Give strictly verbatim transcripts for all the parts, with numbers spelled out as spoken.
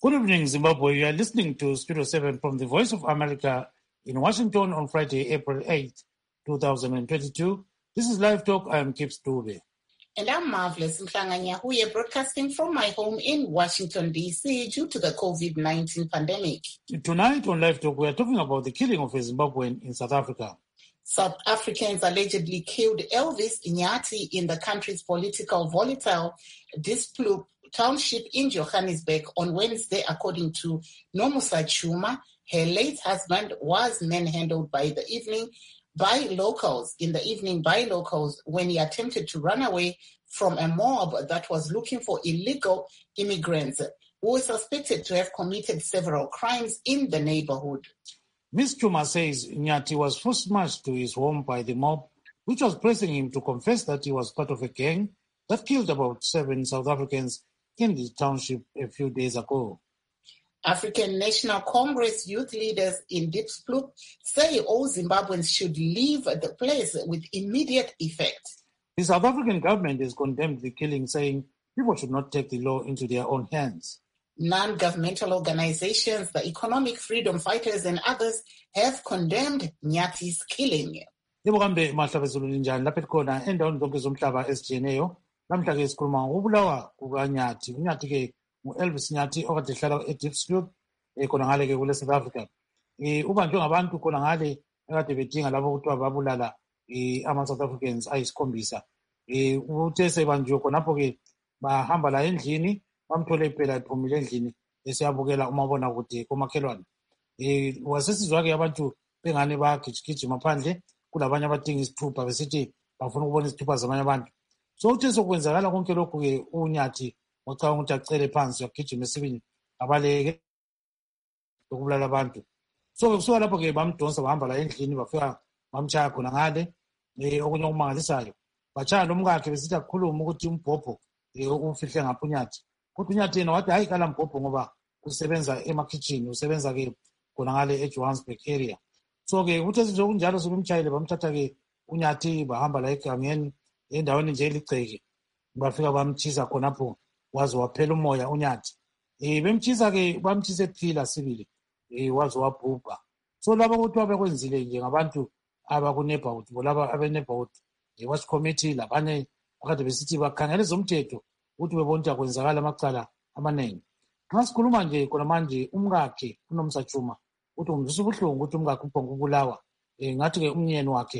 Good evening, Zimbabwe. You are listening to Studio seven from the Voice of America in Washington on Friday, April eighth, twenty twenty-two. This is Live Talk. I am Kips Dube. And I'm Marvelous Mhlanganyahuye, broadcasting from my home in Washington, D C due to the COVID nineteen pandemic. Tonight on Live Talk, we are talking about the killing of a Zimbabwean in South Africa. South Africans allegedly killed Elvis Nyati in the country's political volatile Disploop township in Johannesburg on Wednesday, according to Nomusa Chuma. Her late husband was manhandled by the evening by locals in the evening by locals when he attempted to run away from a mob that was looking for illegal immigrants who were suspected to have committed several crimes in the neighborhood. Miz Chuma says Nyati was forced marched to his home by the mob, which was pressing him to confess that he was part of a gang that killed about seven South Africans in the township a few days ago. African National Congress youth leaders in Disploop say all Zimbabweans should leave the place with immediate effect. The South African government has condemned the killing, saying people should not take the law into their own hands. Non-governmental organizations, the Economic Freedom Fighters and others have condemned Nyati's killing. Yebo kambe mahlabezulu linjani lapha khona endaweni zonke zomhlaba esijiyeneyo lamhla ke sikhuluma ngokubulawa kukaNyati. uNyati ke u-Elvis Nyati okade ehlala eDisploop khona ngale ke kule South Africa. Eh ubanjwe ngabantu khona ngale akade bedinga labo ukuthi babulala ama South Africans ayisikhombisa. Eh uthe sebanjwe khonapho ke bahamba la endlini bamthole phela ephumile endlini esiyabukela umabona kude komakhelwane. Eh wasesizwa ke abantu bengane bagijigijima phandle kulabanye abadinga isithupha besithi bafuna ukubona isithupha zamanye abantu. So uthe sokwenzakala konke lokhu ke uNyati wacabanga ukuthi acele phansi wagijima esibini abaleke ukubulala abantu. So kusuka lapho ke bamdonsa bahamba la endlini bafika bamtshaya khona ngale eh okunye okumangalisayo. Bachaya lomkakhe besithi akukhuluma ukuthi umbhobho ufihle ngapha uNyati. Kodwa uNyati yena wathi hayi kala mbhobho ngoba usebenza ema-kitchen, usebenza ke khona ngale eJohannesburg area. So ke uthe njengokunjalo sebemtshayile bamthatha ke uNyati bahamba la egangeni endaweni nje eligceke bafika bamtshisa khonapho waze waphela umoya uNyati. Eh bemtshisa ke bamtshisa ephila sibili eh waze wabhubha. So laba ukuthi abekwenzile nje ngabantu abakuneighborhood laba abeneighborhood watch committee labanye akade besithi bakhangela ezomthetho ukuthi bebona ukuthi akwenzakala amacala amaningi. Nxa sikhuluma nje khona manje umkakhe uNomusa Chuma uthi umzisa ubuhlungu ukuthi umkakhe uphonga ukubulawa. Eh ngathi ke umnyeni wakhe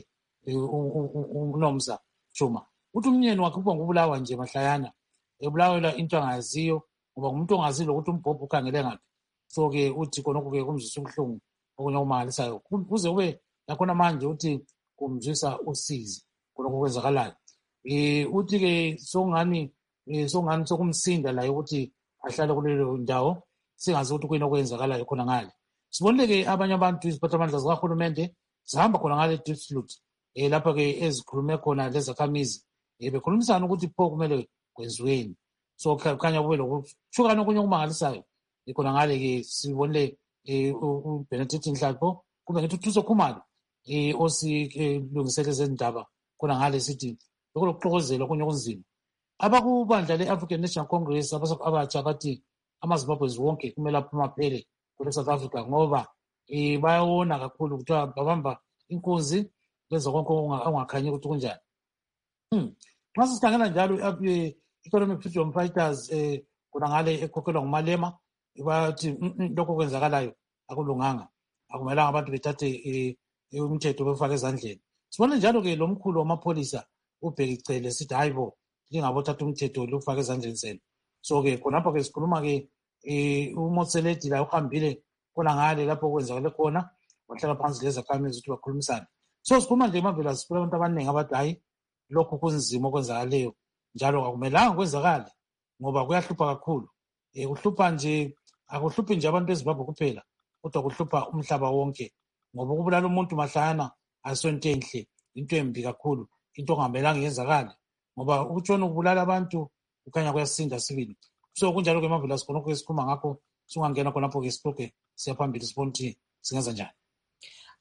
uNomusa Chuma uthi umnyeni wakhe uphonga ukubulawa nje mahlayana ebulawela into angaziyo ngoba umuntu ongazilo ukuthi umbhobho ukhangele ngaphi. So ke uthi khonokho ke kumzisa ubuhlungu okunye okumangalisayo kuze kube lakhona manje uthi kumzisa usizi khonokho kwenzakalayo. Eh uthi ke songani eh songani sokumsinda la ukuthi ahlale kulelo ndawo singazi ukuthi kuyini okwenzakalayo khona ngale. Sibonile ke abanye abantu iziphathamandla zikahulumende zihamba khona ngale Disploop eh lapha ke ezikhulume khona lezakhamizi eh bekhulumisana ukuthi pho kumele kwenziweni. So khanya kube lokuhlukana okunye okumangalisayo khona ngale ke sibonile eh uBenedict Nhlanhla kube ngithi uThuso Khumalo eh osilungisele zendaba khona ngale sithi lokuxokozela okunye okunzima. Abakubandla le-African National Congress abatsha bathi amaZimbabweans wonke kumele aphumaphele kule South Africa ngoba eh bayawona kakhulu ukuthi babamba inkunzi benza konke ongakhanyi ukuthi kunjani. Hmm. Nxa sikhangela njalo i-Economic Freedom Fighters eh khona ngale ekhokhelwa nguMalema bathi lokho kwenzakalayo akulunganga. Akumelanga abantu bethathe umthetho befake ezandleni. Sibona njalo ke lo mkhulu wamapholisa ubhekicele sithi hayibo lingabothatha umthetho lokufaka ezandleni zenu. So ke khonapho ke sikhuluma ke eh uMotseledi la uhambile khona ngale lapho kwenzakale khona wahlala phansi lezakhamizi ukuthi bakhulumisane. So sikhuluma nje mavela sipho abantu abaningi abathi hayi lokho kunzima okwenzakaleyo njalo akumelanga kwenzakale ngoba kuyahlupha kakhulu. Eh kuhlupha nje akuhluphi nje abantu beZimbabwe kuphela kodwa kuhlupha umhlaba wonke ngoba ukubulala umuntu mahlayana asonto enhle into embi kakhulu into ongamelanga yenzakale ngoba ukutshona ukubulala abantu ukhanya kuyasinda sibili. So kunjalo ke mavela sikhonokho esikhuluma ngakho singangena khonapho ke sibheke siyaphambili sibona ukuthi singenza njani.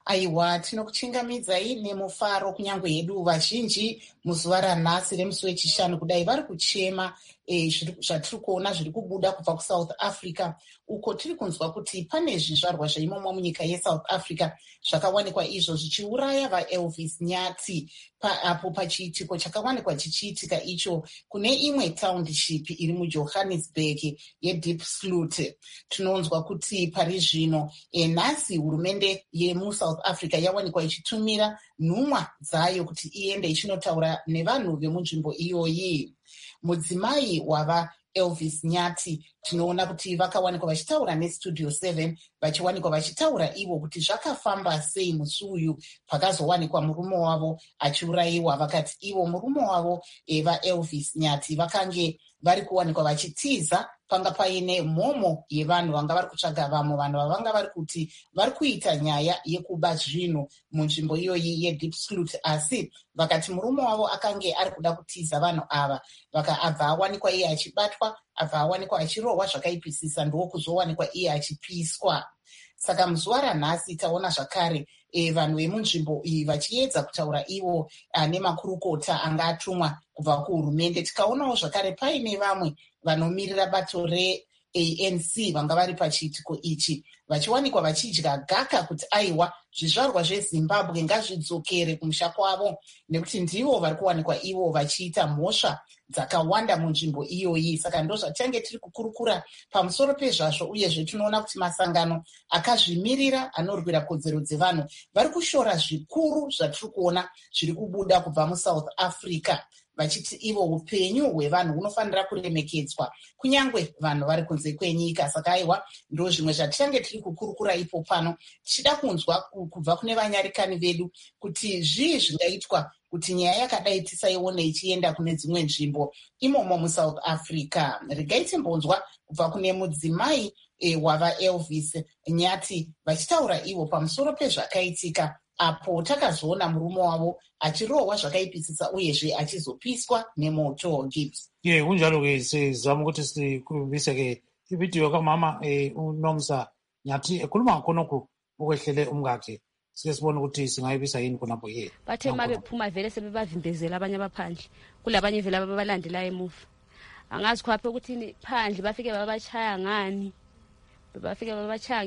Aiwa, tinokuchingamidzai nemufaro kunyange hedu vazhinji muzuva ranhasi remusi wechishanu kudai vari kuchema e, zvatiri kuona zviri kubuda kubva kuSouth Africa, uko tiri kunzwa kuti pane zvizvarwa zvaimomo munyika yeSouth Africa zvakawanikwa izvo zvichiuraya vaElvis Nyati pa, apo pachiitiko chakawanikwa chichiitika icho kune imwe township iri muJohannesburg yeDiepsloot. Tinonzwa kuti pari zvino e, nhasi hurumende yemuSouth Africa yawanikwa ichitumira nhumwa dzayo kuti iende ichinotaura nevanhu vemunzvimbo iyoyi. Mudzimai wava Elvis Nyati tinoona kuti vakawanikwa vachitaura neStudio seven vachiwanikwa vachitaura ivo kuti zvakafamba sei musi uyu pakazowanikwa murume wavo achiurayiwa. Vakati ivo murume wavo eva Elvis Nyati vakange vari kuwanikwa vachitiza panga paine mhomo yevanhu vanga vari kutsvaga vamwe vanhu vavanga vari kuti vari kuita nyaya yekuba zvinhu munzvimbo iyoyi yeDiepsloot, asi vakati murume wavo akange ari kuda kutiza vanhu ava abva awanikwa iye achibatwa, abva awanikwa achirohwa zvakaipisisa, ndokuzowanikwa iye achipiswa. Saka muzuva ranhasi taona zvakare e, vanhu vemunzvimbo iyi vachiedza kutaura ivo nemakurukota anga atumwa kubva kuhurumende. Tikaonawo zvakare paine vamwe vanomirira bato reA N C vanga vari pachiitiko ichi vachiwanikwa vachidya gaka kuti aiwa zvizvarwa zveZimbabwe ngazvidzokere kumusha kwavo, nekuti ndivo vari kuwanikwa ivo vachiita mhosva dzakawanda munzvimbo iyoyi. Saka ndo zvatange tiri kukurukura pamusoro pezvazvo, uyezve tinoona kuti masangano akazvimirira anorwira kodzero dzevanhu vari kushora zvikuru zvatiri kuona zviri kubuda kubva muSouth Africa, vachiti ivo upenyu hwevanhu hunofanira kuremekedzwa kunyange vanhu vari kunze kwenyika. Saka aiwa ndo zvimwe zvatichange tiri kukurukura ipo pano, tichida kunzwa kubva kune vanyarikani vedu kuti zvii zvingaitwa kuti nyaya yakadai tisaione ichienda kune dzimwe nzvimbo imomo muSouth Africa. Regai timbonzwa kubva kune mudzimai e, wava Elvis Nyati vachitaura ivo pamusoro pezvakaitika apo takazoona murume wavo achirohwa zvakaipisisa uyezve achizopiswa nemoto. Gibbs. Ye kunjalo ke sizama ukuthi sikhulumise ke ividiyo kamama eh, uNomsa Nyati ekhuluma khonokho ukwehlele umkakhe. Sike sibone ukuthi singayibisa yini khonapho ye. Bathe mabe phuma vele sebebavimbezela abanye abaphandle. Kulabanye vele ababalandela emuva. Angazi khaphe ukuthi phandle bafike babachaya ngani. Bafike babachaya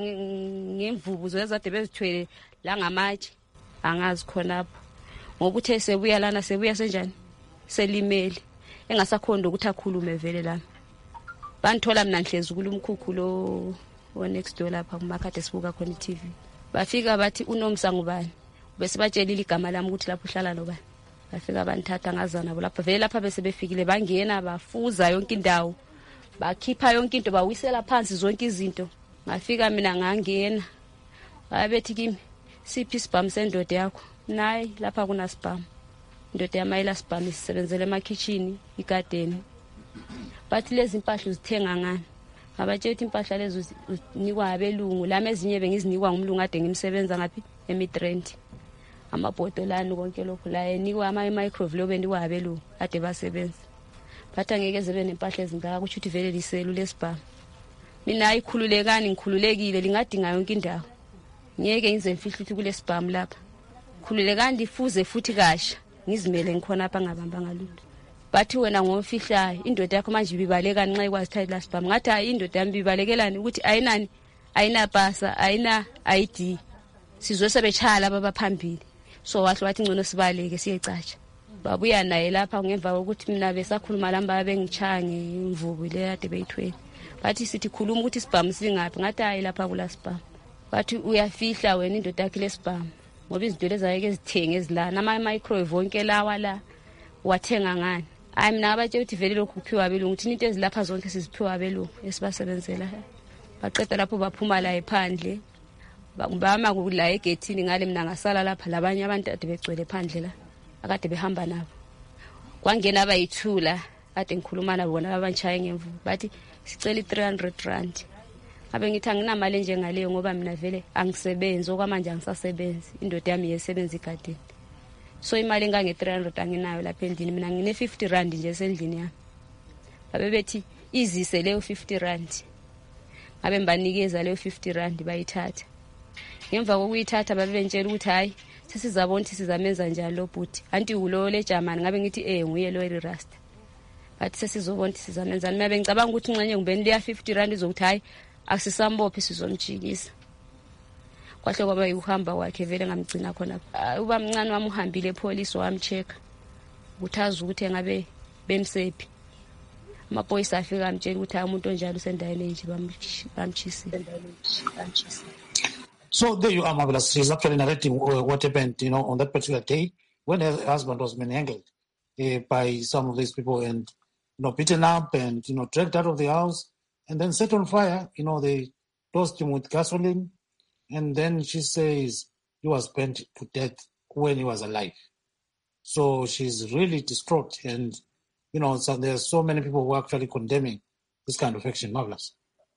ngemvubu zezade bezithwele la ngamatshe. Angazi khonapho. Ngokuthe sebuya lana sebuya senjani? Selimele. Engasakhonda ukuthi akhulume vele lana. Banthola mina nhlezi kulumkhukhu lo o next door lapha kumakade sibuka khona iTV. Bafika bathi uNomsa ngubani, bese batshelile igama lami ukuthi lapho uhlala nobani. Bafika banthatha ngazana lapha vele lapha bese befikile bangena bafuza yonke indawo, bakhipha yonke into bawisela phansi zonke izinto. Ngafika mina ngangena babethi kimi siphi isibhamu sendoda yakho, nayi lapha kuna sibhamu, indoda yamayela sibhamu isebenzele emakitchen igarden. Bathi lezi impahla uzithenga ngani? Abatshethi impahla lezo unikwa abelungu, lami ezinye bengizinikwa ngumlungu ade ngimsebenza ngapi eMidrand. Amabhodolani konke lokho la enikwa ama microwave benikwa abelungu ade basebenza. Bathi angeke zebe nempahla ezingaka kusho ukuthi vele liselu lesibhamu. Mina ayikhululekani ngikhululekile lingadinga yonke indawo. Ngeke ngize mfihla ukuthi kulesibhamu lapha. Khululekani lifuze futhi kasha ngizimele ngikhona apha ngabamba ngalutho. Bathi wena ngomfihlayo indoda yakho manje ibibaleka nxa ikwazi thatha lasibhamu. Ngathi hayi indoda yami ibalekelani ukuthi ayinani ayina pasa ayina I D. Sizwe sebechaya laba baphambili. So wahle wathi ngcono sibaleke siyecatsha. Babuya naye lapha ngemva kokuthi mina besakhuluma lamba bengichaya ngemvubu le ade beyithwele. Bathi sithi khuluma ukuthi isibhamu singaphi. Ngathi hayi lapha kula sibhamu. Bathi uyafihla wena indoda yakhe lesibhamu ngoba izinto lezayeke ezithenge ezilana ama microwave wonke lawa la wathenga ngani? Hayi mina abatshela ukuthi vele lokhu kuphiwa abelungu, ukuthi into ezilapha zonke siziphiwa abelungu esibasebenzela. Baqeda lapho baphuma la ephandle bama kula egethini ngale mina ngasala lapha labanye abantu ade begcwele phandle la akade behamba nabo. Kwangena abayithula ade ngikhuluma nabo bona abantshaye ngemvu bathi sicela i-three hundred rand. Abe ngithi anginamali njengaleyo ngoba mina vele angisebenzi okwamanje angisasebenzi, indoda yami yesebenza igadeni. So imali engange three hundred anginayo lapha endlini, mina ngine fifty rand nje esendlini yami. Babe bethi izise leyo fifty rand. Ngabe mbanikeza leyo fifty rand bayithatha. ngemva kokuyithatha babentshela ukuthi hayi sesizabona ukuthi sizamenza njani lo bhuti anti ulo le German ngabe ngithi eh nguye lo Rasta bathi sesizobona ukuthi sizamenzani mina bengicabanga ukuthi ngxenye ngibeni liya fifty rand izokuthi hayi akusisambophe sizomjikisa kwahle kwaba uhamba wakhe vele ngamgcina khona uba mncane wami uhambile epolice wamcheck ukuthi azi ukuthi engabe bemsephi amaphoyisa afika amtshela ukuthi umuntu onjalo usendaweni enje bamchisile. So there you are, Marvelous. She's actually narrating what happened, you know, on that particular day when her husband was manhandled uh, by some of these people and, you know, beaten up and, you know, dragged out of the house and then set on fire. You know, they tossed him with gasoline. And then she says he was burnt to death when he was alive. So she's really distraught. And, you know, so there's so many people who are actually condemning this kind of action. Marvelous.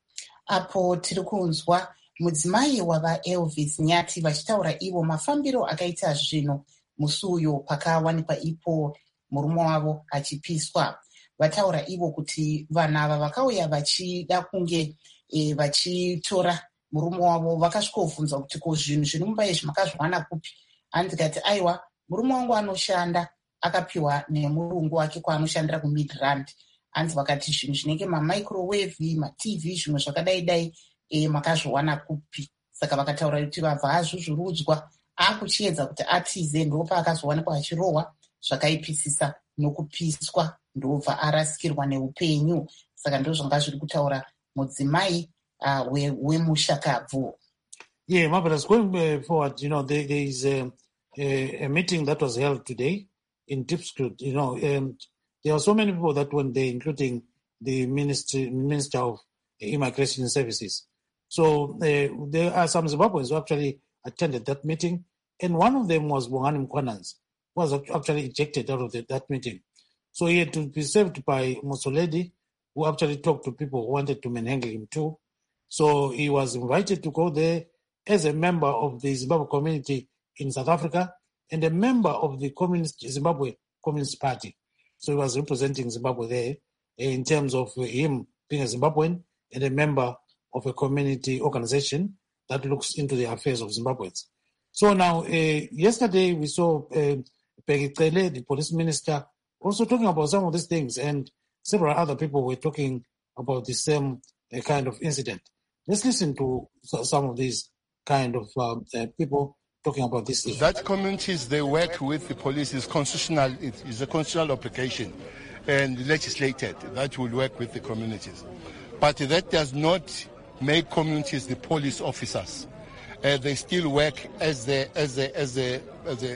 Apo tirikunzwa mudzimai wava Elvis Nyati vachitaura ivo mafambiro akaita zvino musi uyo pakawanikwa ipo murume wavo achipiswa. Vataura ivo kuti vana ava vakauya vachida kunge e, vachitora murume wavo vakasvikovhunza kuti ko zvinhu zviri mumba izvi makazviwana kupi. Andikati aiwa murume wangu anoshanda akapiwa nemurungu wake kwaanoshandira kuMidrand. Anzi vakati zvinhu zvinenge mamicrowave matv zvimwe zvakadai dai e, makazviwana kupi. Saka vakataura kuti vabva azvuzvurudzwa akuchiedza kuti atize ndopa akazowanikwa achirohwa zvakaipisisa nokupiswa ndobva arasikirwa neupenyu. Saka ndozvanga zviri kutaura mudzimai uh, wemushakabvu. Yeah, Marvelous. Going uh, forward, you know, there, there is a, a, a meeting that was held today in Diepsloot. You know, um, there are so many people that went there, including the Ministry, Minister of Immigration Services. So uh, there are some Zimbabweans who actually attended that meeting, and one of them was Bongani Mkwananzi, who was actually ejected out of the, that meeting. So he had to be saved by Mosoledi, who actually talked to people who wanted to manhandle him too. So he was invited to go there as a member of the Zimbabwe community in South Africa and a member of the Communist Zimbabwe Communist Party. So he was representing Zimbabwe there in terms of him being a Zimbabwean and a member of a community organization that looks into the affairs of Zimbabweans. So now, uh, yesterday we saw uh, Peggy Cele, the police minister, also talking about some of these things, and several other people were talking about the same uh, kind of incident. Let's listen to some of these kind of uh, uh, people talking about this issue. That communities, they work with the police is constitutional, it is a constitutional obligation and legislated that will work with the communities. But that does not make communities the police officers. Uh, they still work as the as the as the as the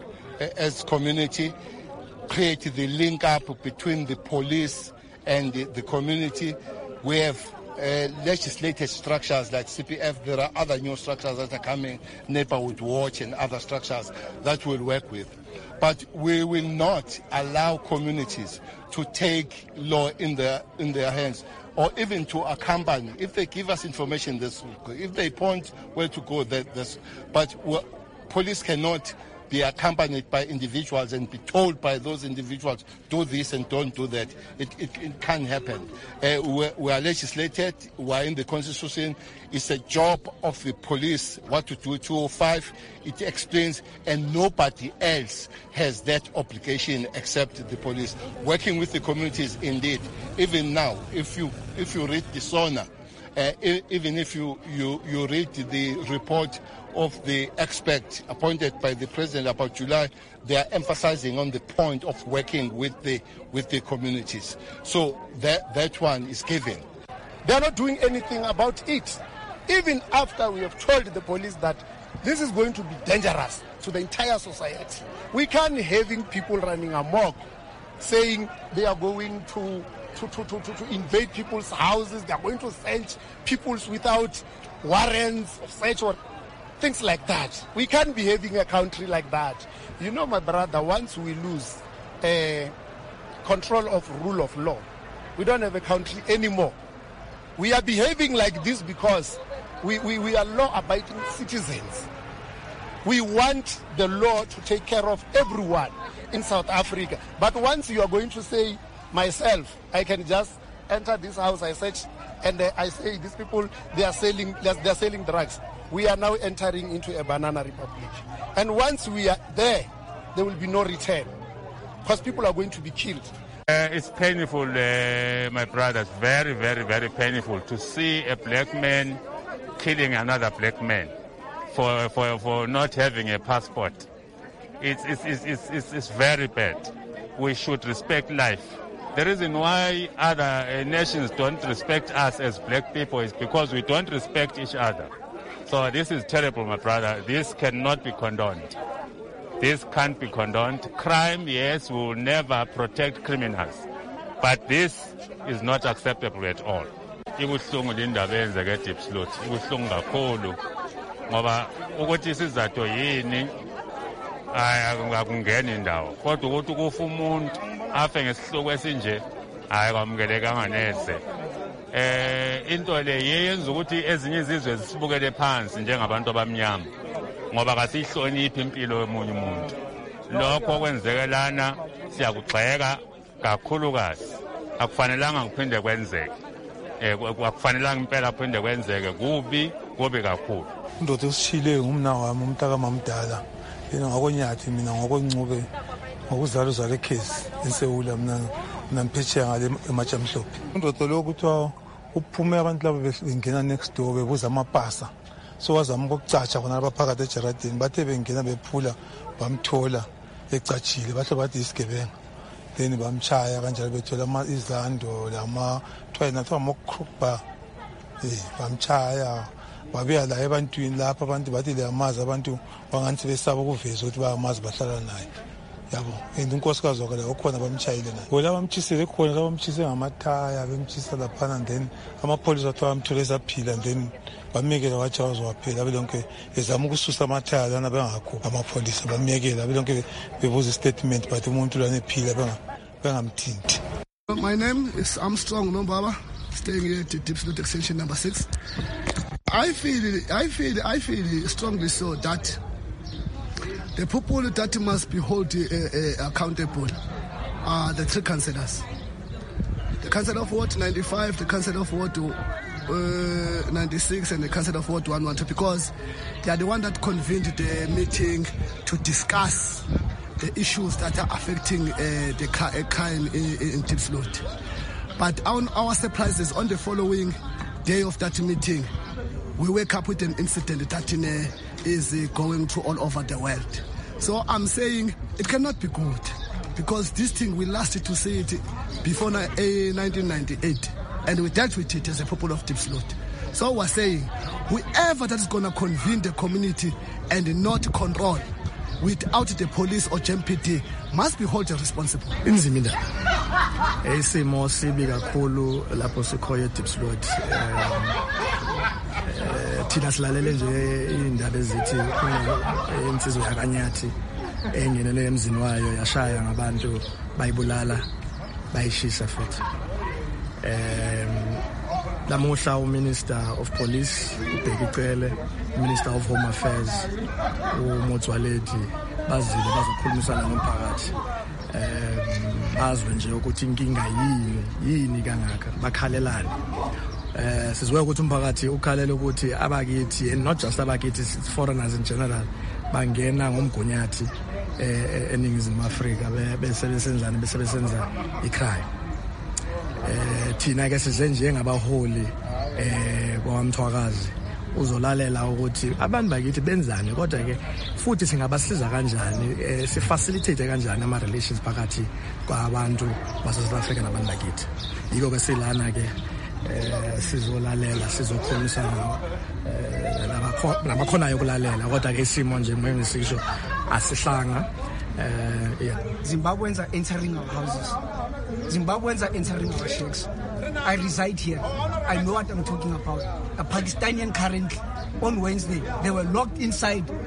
as community, create the link up between the police and the, the community. We have uh, legislated structures like C P F. There are other new structures that are coming, Neighborhood Watch and other structures that we'll work with. But we will not allow communities to take law in their in their hands, or even to accompany. If they give us information, this if they point where to go, that this. But police cannot be accompanied by individuals and be told by those individuals, do this and don't do that. It, it, it can't happen. Uh, we, we are legislated, we are in the Constitution. It's a job of the police what to do. two oh five, it explains, and nobody else has that obligation except the police. Working with the communities, indeed. Even now, if you if you read the SONA, uh, even if you, you, you read the report of the expert appointed by the president about July, they are emphasizing on the point of working with the with the communities. So that that one is given. They are not doing anything about it. Even after we have told the police that this is going to be dangerous to the entire society. We can't having people running amok saying they are going to to, to, to, to invade people's houses, they are going to search people's without warrants of search or things like that. We can't be having a country like that. You know, my brother, once we lose uh, control of rule of law, we don't have a country anymore. We are behaving like this because we, we, we are law-abiding citizens. We want the law to take care of everyone in South Africa. But once you are going to say, myself, I can just enter this house, I search, and uh, I say these people, they are selling, they are selling drugs. we are now entering into a banana republic. And once we are there, there will be no return because people are going to be killed. Uh, it's painful, uh, my brothers, very, very, very painful to see a black man killing another black man for, for, for not having a passport. It's, it's, it's, it's, it's very bad. We should respect life. The reason why other uh, nations don't respect us as black people is because we don't respect each other. So this is terrible, my brother. This cannot be condoned. This can't be condoned. Crime, yes, will never protect criminals. But this is not acceptable at all. Ibuhlungu lindaba eyenzeke eDiepsloot. Ibuhlungu kakhulu. Ngoba ukuthi isizathu yini akungeni indawo. Kodwa ukuthi kufa umuntu afe ngesihloko esinje hayi kwamukelekanga neze. Eh into le yenza ukuthi ezinye izizwe zisibukele phansi njengabantu abamnyama. Ngoba kasihloniphi impilo yomunye umuntu. Lokho kwenzekelana siyakugxeka kakhulukazi. Akufanelanga kuphinde kwenzeke. Eh akufanelanga impela kuphinde kwenzeke kubi kubi kakhulu. Indoda esishile ngumna wami umntaka mamdala. Yena ngakwenyathi mina ngokwencube ngokuzala uzala ekhesi eSewula mina namphetsheya ngale emajamhlophe. Indoda lo kuthiwa uphume abantu laba bengena next door bebuza amapasa. So wazama ukucatsha khona abaphakathi ejaradini bathe bengena bephula bamthola ecatshile bahle bathi isigebenga. Then bamchaya kanjalo bethola ama izando lama twina twa mokruba. Eh bamchaya babuya la ebantwini lapha abantu bathi le amazi abantu bangathi besaba ukuveza ukuthi bayamazi bahlala naye. Yabo and unkosikazi wakhe okhona bamchayile naye. Bona bamchisile khona bamchise ngamathaya bemchisa lapha and then amapholisa athiwa amthole esaphila and then bamyekela wathi wazowaphela belonke ezama ukususa amathaya lana bengakho amapholisa bamyekela belonke bebuza statement but umuntu lana ephila benga bengamthinti. My name is Armstrong Nombaba, staying here at Diepsloot extension number six. I feel, I feel, I feel strongly so that the people that must be held uh, uh, accountable are the three councillors. The councillor of Ward ninety-five, the councillor of Ward uh, ninety-six, and the councillor of Ward one twelve, because they are the one that convened the meeting to discuss the issues that are affecting uh, the crime in, in, in Diepsloot. But on our surprises, on the following day of that meeting, we wake up with an incident that in, uh, is uh, going to all over the world. So I'm saying it cannot be good because this thing we lasted to see it before uh, nineteen ninety-eight, and we dealt with it as a people of Diepsloot. So we're saying whoever that is going to convene the community and not control without the police or G M P D must be held responsible. Inzimida esimo sibi kakhulu lapho sikhoye eDiepsloot. Thina silalele nje indaba ezithi insizwe yakanyathi engenele emzini wayo yashaya ngabantu bayibulala bayishisa futhi. Um lamuhla uMinister of Police uBhekicele, Minister of Home Affairs uMotsoaledi bazile bazokhulumisana nomphakathi. Um bazwe nje ukuthi inkinga yini yini kangaka bakhalelana. Eh sizwe ukuthi umphakathi ukhalela ukuthi abakithi and not just abakithi, foreigners in general bangena ngomgunyathi eh eningizimu Afrika bese besenzana bese besenza icrime. Eh thina ke size nje ngabaholi eh kwamthwakazi uzolalela ukuthi abantu bakithi benzani, kodwa ke futhi singabasiza kanjani, si facilitate kanjani ama relations phakathi kwabantu base South Africa nabantu bakithi. Yiko ke silana ke eh sizolalela sizokhulumisana eh labakhonayo ukulalela, kodwa ke isimo nje ngisisho asihlanga. Uh, yeah. Zimbabweans are entering our houses. Zimbabweans are entering our sheikhs. I reside here. I know what I'm talking about. A Pakistanian currently, on Wednesday, they were locked inside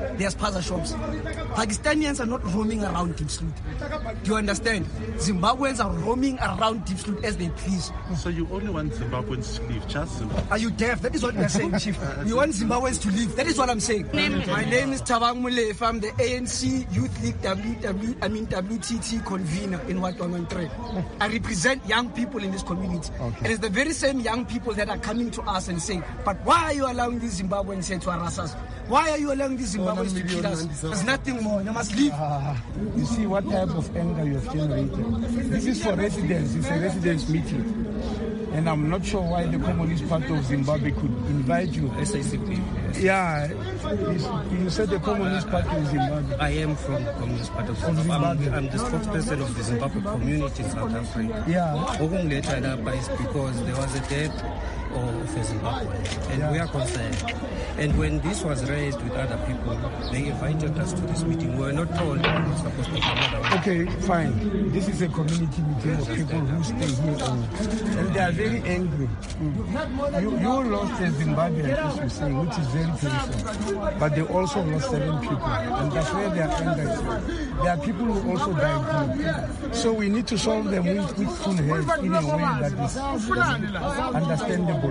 there's spaza shops. Pakistanians are not roaming around Diepsloot. Do you understand? Zimbabweans are roaming around Diepsloot as they please. So you only want Zimbabweans to leave, just Zimbabwe? Are you deaf? That is what we are saying, Chief. You want Zimbabweans to leave. That is what I'm saying. My name is Thabang Molefe. I'm the A N C Youth League W W, I mean W T T convener in Wat one one three. I represent young people in this community. Okay. It is the very same young people that are coming to us and saying, but why are you allowing these Zimbabweans here to harass us? Why are you allowing these Zimbabweans to kill us? There's nothing more. You must leave. Uh, you see what type of anger you have generated. This is for residents. It's a residents meeting. And I'm not sure why the Communist Party of Zimbabwe could invite you. S A C P. Yes. Yeah. You said the Communist Party of Zimbabwe. I am from the Communist Party of Zimbabwe. I'm, I'm the spokesperson of the Zimbabwe community in South Africa. Yeah. Is because there was a death of a Zimbabwean, and yeah. we are concerned. And when this was raised with other people, they invited us to this meeting. We were not told we were supposed to come. Okay, fine. This is a community meeting of people who stay here, and, and they are very angry. Mm. You, you lost a Zimbabwean, as you say, which is very painful. But they also lost seven people, and that's where their anger is. There are people who also died here. So we need to solve them with, with full head in a way that is understandable.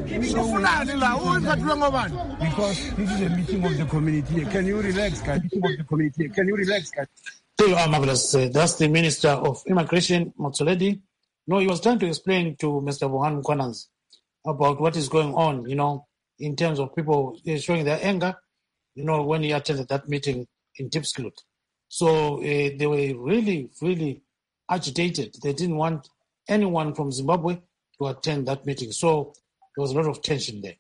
So because this is a meeting of the community. Can you relax, guys? Meeting of the community. Can you relax, guys? Still, uh, marvelous. Uh, that's the Minister of Immigration, Motsoaledi. No, he was trying to explain to Mister Bohan Mkhwananzi about what is going on, you know, in terms of people showing their anger, you know, when he attended that meeting in Diepsloot. So uh, they were really, really agitated. They didn't want anyone from Zimbabwe to attend that meeting. So there was a lot of tension there.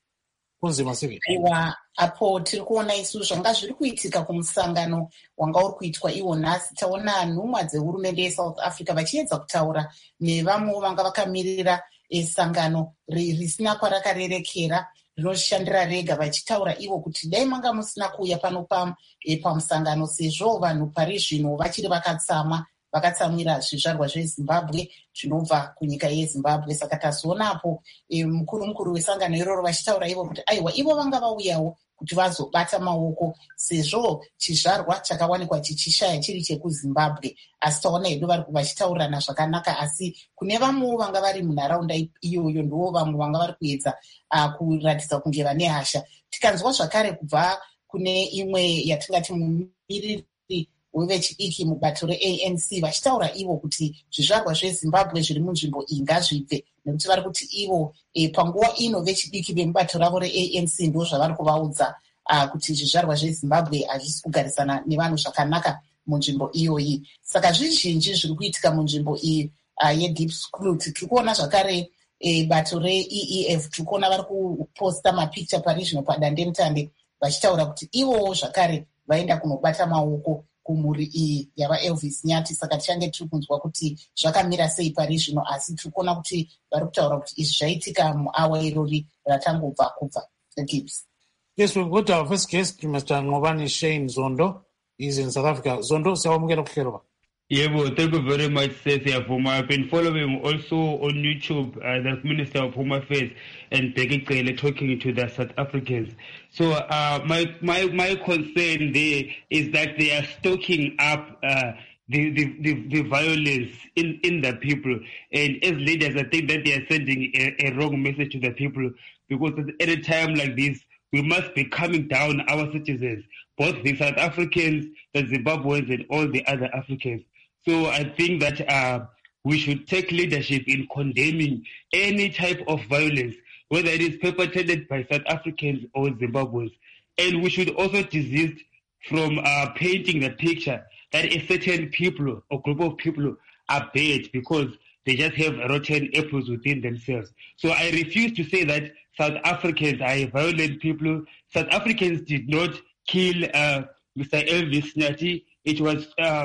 Aiwa, apo tiri kuona isu zvanga zviri kuitika kumusangano wanga uri kuitwa iwo nhasi. Taona nhumwa dzehurumende yeSouth Africa vachiedza kutaura nevamwe vanga vakamirira sangano risina kwarakarerekera rinoshandira rega, vachitaura ivo kuti dai manga musina kuuya pano pamusangano sezvo vanhu pari zvino vachiri vakatsamwa vakatsamwira zvizvarwa zveZimbabwe zvinobva kunyika yeZimbabwe. Saka tazoonapo e, mukuru mukuru wesangano iroro vachitaura ivo kuti aiwa ivo vanga vauyawo kuti vazobata maoko sezvo chizvarwa chakawanikwa chichishaya chiri chekuZimbabwe. Asi taona hedu vari vachitaurirana zvakanaka, asi kune vamwewo vanga vari munharaunda iyoyo ndivo vamwe vanga vari kuedza uh, kuratidza kunge vane hasha. Tikanzwa zvakare kubva kune imwe yatingati mumiriri wevechidiki mubato re-A N C vachitaura ivo kuti zvizvarwa zveZimbabwe zviri munzvimbo iyi ngazvibve, nekuti vari kuti ivo e, panguva ino vechidiki vemubato ravo re-A N C ndo zvavari kuvaudza uh, kuti zvizvarwa zveZimbabwe hazvisi kugarisana nevanhu zvakanaka munzvimbo iyoyi. Saka zvizhinji zviri kuitika munzvimbo iyi uh, yeDiepsloot. Tiri kuona zvakare e, bato re-E E F tiri kuona vari kuposta mapicture pari zvino padandemutande vachitaura kuti ivowo zvakare vaenda kunobata maoko kumhuri iyi yavaElvis Nyati. Saka tichange tiri kunzwa kuti zvakamira sei pari zvino, asi tiri kuona kuti vari kutaura kuti izvi zvaitika muawa irori ratangobva kubva. Gibbs. Yes, we've got our first guest, Mister Ngobani Shane Zondo. He's in South Africa. Zondo, siyawamukela kuhlelo. Yebo, thank you very much, Cecilia Vuma. I've been following also on YouTube uh, the Minister of Home Affairs and Bheki Cele talking to the South Africans. So uh, my, my my concern there is that they are stoking up uh, the, the, the, the violence in, in the people. And as leaders, I think that they are sending a, a wrong message to the people, because at a time like this, we must be calming down our citizens, both the South Africans, the Zimbabweans, and all the other Africans. So I think that uh, we should take leadership in condemning any type of violence, whether it is perpetrated by South Africans or Zimbabweans. And we should also desist from uh, painting the picture that a certain people or group of people are bad because they just have rotten apples within themselves. So I refuse to say that South Africans are violent people. South Africans did not kill uh, Mister Elvis Nyati. It was uh,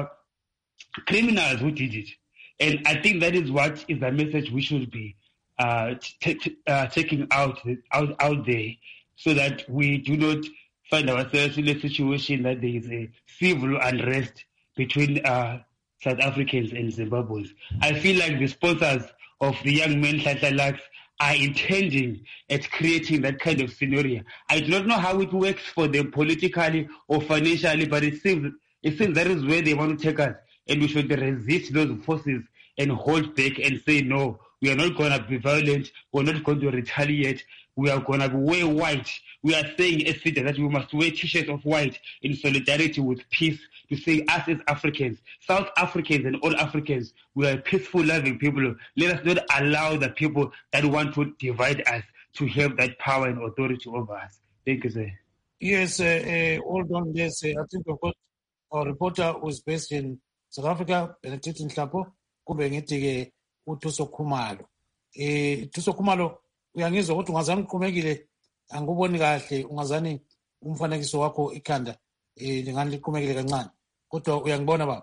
criminals who did it. And I think that is what is the message we should be uh, t- t- uh, taking out, out out there, so that we do not find ourselves in a situation that there is a civil unrest between uh, South Africans and Zimbabweans. I feel like the sponsors of the young men Hlatla Lux are intending at creating that kind of scenario. I do not know how it works for them politically or financially, but it seems, it seems that is where they want to take us, and we should resist those forces and hold back and say, no, we are not going to be violent, we're not going to retaliate, we are going to wear white. We are saying as citizens that we must wear t-shirts of white in solidarity with peace, to say us as Africans, South Africans and all Africans, we are peaceful, loving people. Let us not allow the people that want to divide us to have that power and authority over us. Thank you, sir. Yes, uh, uh, hold on this. Uh, I think we've got our reporter who's based in South Africa, Benedict Nhlapo, kube ngithi-ke uThuso Khumalo. Eh, Thuso Khumalo, uyangizwa ukuthi ungazani uqhumekile, anguboni kahle, ungazani umfanekiso wakho ikhanda eh lingani liqhumekile kancane. Kodwa uyangibona baba.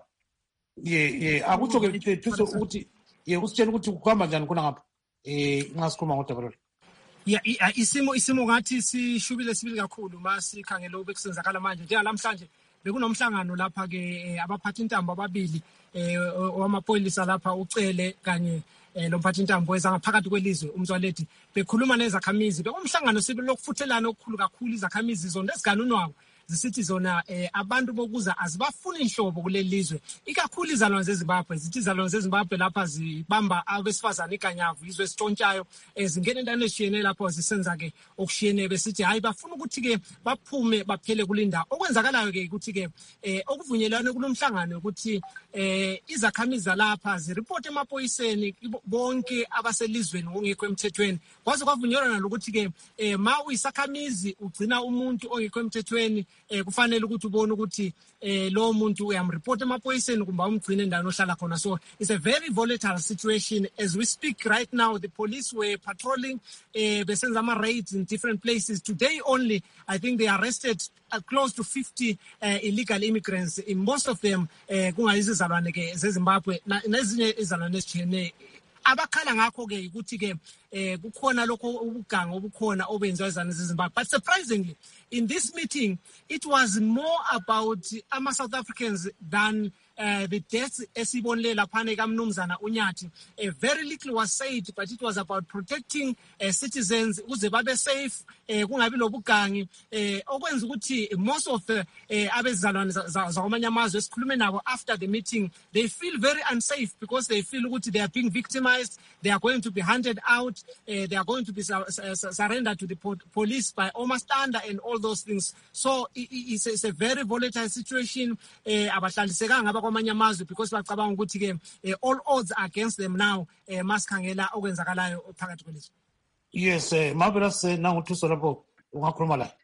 Ye ye akutsho ke Thuso ukuthi ye usitshela ukuthi ukuhamba njani khona ngapha eh nxa sikhuluma ngodaba lo. Yeah, isimo isimo ngathi sishubile sibili kakhulu masikhangela obekusenzakala manje njengalamhlanje bekunomhlangano lapha ke abaphathi intambo ababili eh wamapolisa lapha ucele kanye lo mphathi intambo ezangaphakathi kwelizwe uMzwaledi bekhuluma nezakhamizi bekumhlangano sibili lokufuthelana okukhulu kakhulu izakhamizi zona eziganunwayo zisithi zona eh, abantu bokuza azibafuni inhlobo kulelizwe ikakhulu izalwane zeZimbabwe zithi izalwane zeZimbabwe lapha zibamba abesifazana iganyavu izwe esitshontshayo ezingena endaweni ezishiyene lapho zisenza ke okushiyene besithi hayi bafuna ukuthi ke baphume baphele kulinda okwenzakalayo ke ukuthi ke eh, okuvunyelwana kulomhlangano ukuthi eh, izakhamizi lapha zireport emaphoyiseni bonke abaselizweni ongekho emthethweni kwaze kwavunyelwana lokuthi ke eh, ma uyisakhamizi ugcina umuntu ongekho emthethweni eh kufanele ukuthi ubone ukuthi eh lo muntu uyamreport emaphoyiseni kumbe umgcine endaweni ohlala khona. So it's a very volatile situation as we speak right now. The police were patrolling eh besenza ama raids in different places today. Only I think they arrested uh, close to fifty uh, illegal immigrants, in most of them eh kungayizizalwane ke zeZimbabwe nezinye izalwane ezijene abakhala ngakho ke ukuthi ke eh kukhona lokho ubuganga obukhona obenziwa izana zeZimbabwe. But surprisingly in this meeting it was more about ama South Africans than Uh, the deaths esibonile laphana kaMnumzana uNyathi. Uh, very little was said, but it was about protecting uh, citizens ukuze babe safe uh, kungabi lobugangi uh, okwenza ukuthi most of the uh, abezalwane zakwamanye amazwe esikhulume nabo after the meeting they feel very unsafe because they feel ukuthi they are being victimized, they are going to be handed out, uh, they are going to be su su surrendered to the po police by Omastanda and all those things. So it, it's, it's a very volatile situation. Uh, abahlalisekanga kwamanye amazwe because bacabanga ukuthi ke all odds are against them now eh masikhangela okwenzakalayo phakathi kwelizwe. Yes, eh marvelous nangu Thuso lapho ungakhuluma la.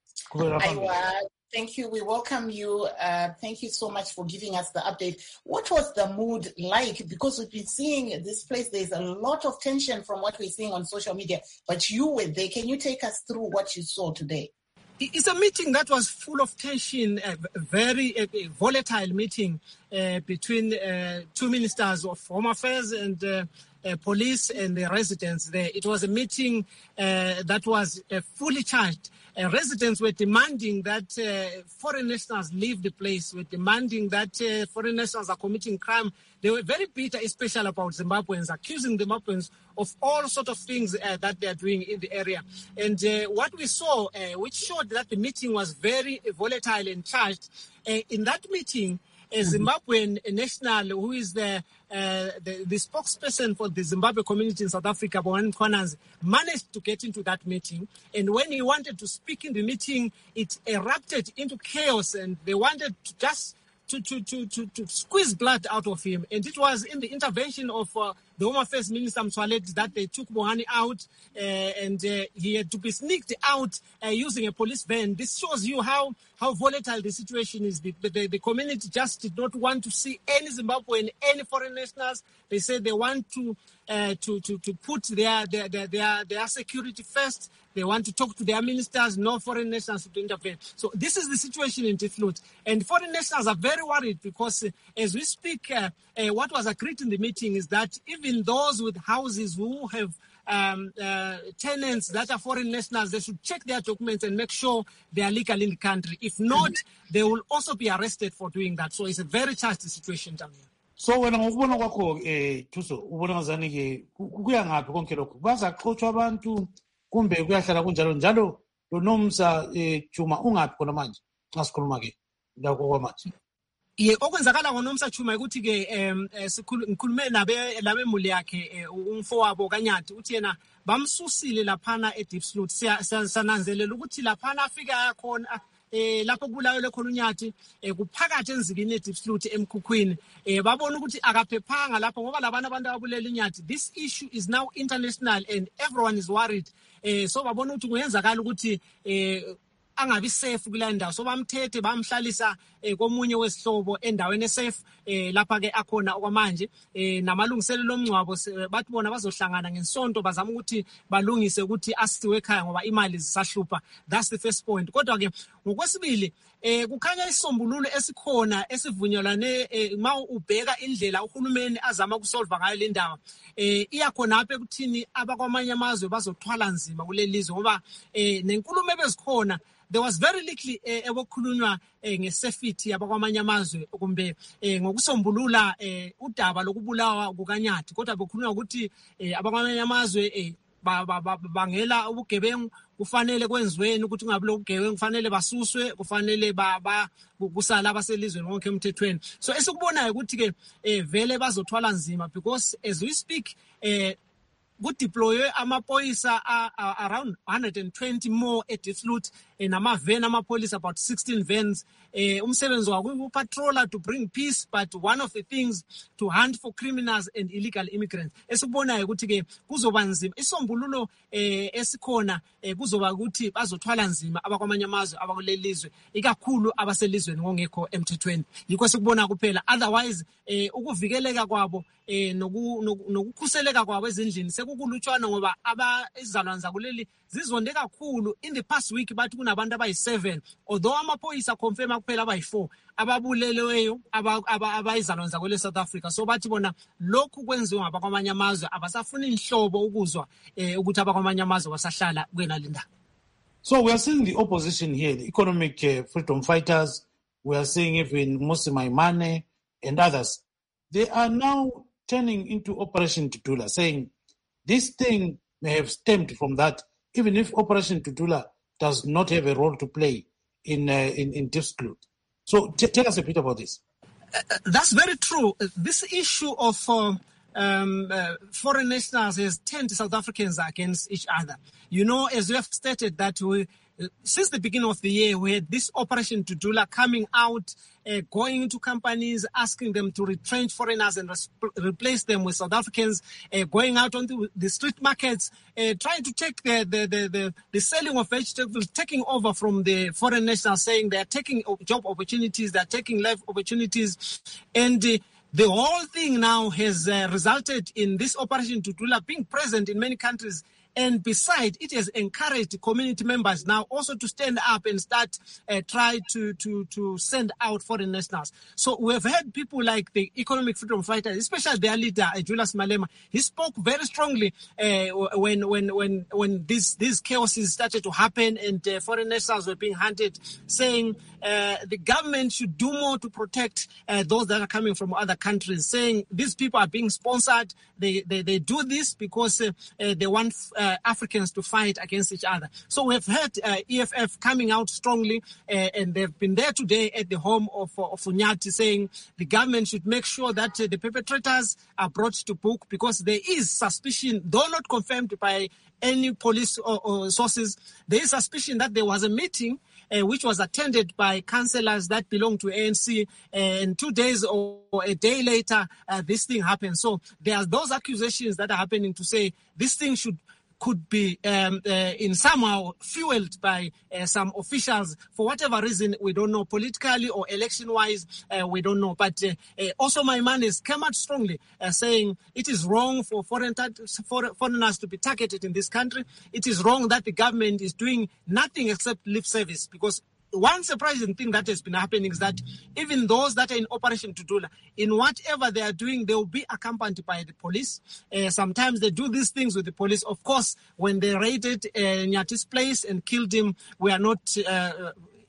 Thank you. We welcome you. Uh, thank you so much for giving us the update. What was the mood like? Because we've been seeing this place, there's a lot of tension from what we're seeing on social media, but you were there. Can you take us through what you saw today? It's a meeting that was full of tension, a very a, a volatile meeting uh, between uh, two ministers of Home Affairs and uh, uh, police and the residents there. It was a meeting uh, that was uh, fully charged. Uh, residents were demanding that uh, foreign nationals leave the place, were demanding that uh, foreign nationals are committing crime. They were very bitter, especially about Zimbabweans, accusing Zimbabweans of all sorts of things uh, that they are doing in the area. And uh, what we saw, uh, which showed that the meeting was very volatile and charged, uh, in that meeting, a Zimbabwean national who is the, uh, the the spokesperson for the Zimbabwe community in South Africa, Bongani Mkhwanazi, managed to get into that meeting. And when he wanted to speak in the meeting, it erupted into chaos, and they wanted to just to to to to, to squeeze blood out of him. And it was in the intervention of uh, the Home Affairs Minister Mzwaledi that they took Bongani out, uh, and uh, he had to be sneaked out uh, using a police van. This shows you how how volatile the situation is. The, the, the community just did not want to see any Zimbabwean, any foreign nationals. They said they want to uh, to, to to put their their, their their their security first. They want to talk to their ministers, no foreign nationals to intervene. So this is the situation in Diepsloot. And foreign nationals are very worried because uh, as we speak, uh, uh, what was agreed in the meeting is that even those with houses who have um, uh, tenants that are foreign nationals, they should check their documents and make sure they are legal in the country. If not, they will also be arrested for doing that. So it's a very charged situation down here. So wena ngokubona kwakho eh Thuso ubona ngazani ke kuya ngaphi konke lokho bazaxotsha abantu kumbe kuyahlala kunjalo njalo lo Nomsa eh Chuma ungaphi khona manje xa sikhuluma ke ndako kwamanje? Ye okwenzakala ngoNomsa Chuma ukuthi ke em sikhulume nabe labemuli yakhe umfowabo kaNyathi uthi yena bamsusile laphana eDiepsloot siyananzelela ukuthi laphana afika khona eh lapho kubulawe khona uNyathi kuphakathi enzikini eDiepsloot emkhukhwini eh babona ukuthi akaphephanga lapho ngoba labana abantu ababulela uNyathi. This issue is now international and everyone is worried eh so babona ukuthi kuyenzakala ukuthi eh angabi safe kule ndawo so bamthethe bamhlalisa komunye wesihlobo endaweni esafe lapha ke akhona okwamanje namalungiselelo omncwabo bathi bona bazohlangana ngesonto bazama ukuthi balungise ukuthi asiwe ekhaya ngoba imali zisahlupha. That's the first point. Kodwa ke ngokwesibili eh kukhanya isisombululo esikhona esivunyelane ma ubheka indlela uhulumeni azama ukusolve ngayo le ndawo eh iyakhona apha ekuthini abakwamanye amazwe bazothwala nzima kulelizwe ngoba eh nenkulumo ebezikhona. There was very little ebokhulunywa ngesafety yabakwamanye amazwe kumbe ngokusombulula udaba lokubulawa kukaNyathi kodwa bokhulunywa ukuthi abakwamanye amazwe bangela ubugebengu kufanele kwenziweni ukuthi kungabi lobugebengu kufanele basuswe kufanele ba kusala abaselizweni wonke emthethweni. So esikubonayo ukuthi ke vele bazothwala nzima because as we speak eh kudeploywe amapolisa around one hundred twenty more at Diepsloot namaveni amapolisa about sixteen vans. Umsebenzi wakho patroller to bring peace, but one of the things to hunt for criminals and illegal immigrants. Esikubonayo ukuthi ke kuzoba nzima isombululo esikhona kuzoba ukuthi bazothwala nzima abakwamanye amazwe abakulelizwe ikakhulu abaselizweni ngongekho emthethweni. Yikho sikubona kuphela otherwise ukuvikeleka kwabo nokukhuseleka kwabo ezindlini sekukulutshwana ngoba aba izalwane zakuleli zizonde kakhulu. In the past week bathi kunabantu abayi-seven although amaphoyisa confirm kuphela abayi-four ababuleleweyo abayizalwane zakwele South Africa. So bathi bona lokhu kwenziwa ngabakwamanye amazwe abasafuna inhlobo ukuzwa ukuthi abakwamanye amazwe basahlala kwenalinda. So we are seeing the opposition here, the economic uh, freedom fighters. We are seeing even Mmusi Maimane and others. They are now turning into Operation Tutula, saying this thing may have stemmed from that, even if Operation Tutula does not have a role to play in uh, in, in Diepsloot. So t- tell us a bit about this. Uh, that's very true. Uh, this issue of uh, um, uh, foreign nationals has turned South Africans against each other. You know, as we have stated that we, uh, since the beginning of the year, we had this Operation Tutula coming out, uh, going into companies, asking them to retrench foreigners and res- replace them with South Africans, uh, going out onto the street markets, uh, trying to take the, the, the, the, the selling of vegetables, taking over from the foreign nationals, saying they are taking job opportunities, they are taking life opportunities. And uh, the whole thing now has uh, resulted in this Operation Tutula being present in many countries. And besides, it has encouraged community members now also to stand up and start uh, try to, to, to send out foreign nationals. So we have heard people like the economic freedom fighters, especially their leader, uh, Julius Malema. He spoke very strongly uh, when when when when these these chaoses started to happen and uh, foreign nationals were being hunted, saying uh, the government should do more to protect uh, those that are coming from other countries, saying these people are being sponsored. They they, they do this because uh, uh, they want Uh, Africans to fight against each other. So we have heard uh, E F F coming out strongly, uh, and they've been there today at the home of, of Unyati, saying the government should make sure that uh, the perpetrators are brought to book because there is suspicion, though not confirmed by any police or, or sources, there is suspicion that there was a meeting Uh, which was attended by councillors that belong to A N C, uh, and two days or, or a day later, uh, this thing happened. So there are those accusations that are happening to say this thing should could be um, uh, in somehow fueled by uh, some officials for whatever reason, we don't know, politically or election-wise, uh, we don't know. But uh, uh, also Maimane has come out strongly uh, saying it is wrong for foreign for foreigners to be targeted in this country. It is wrong that the government is doing nothing except lip service, because one surprising thing that has been happening is that even those that are in Operation Tutula, in whatever they are doing, they will be accompanied by the police. Uh, sometimes they do these things with the police. Of course, when they raided uh, Nyati's place and killed him, we are not... Uh,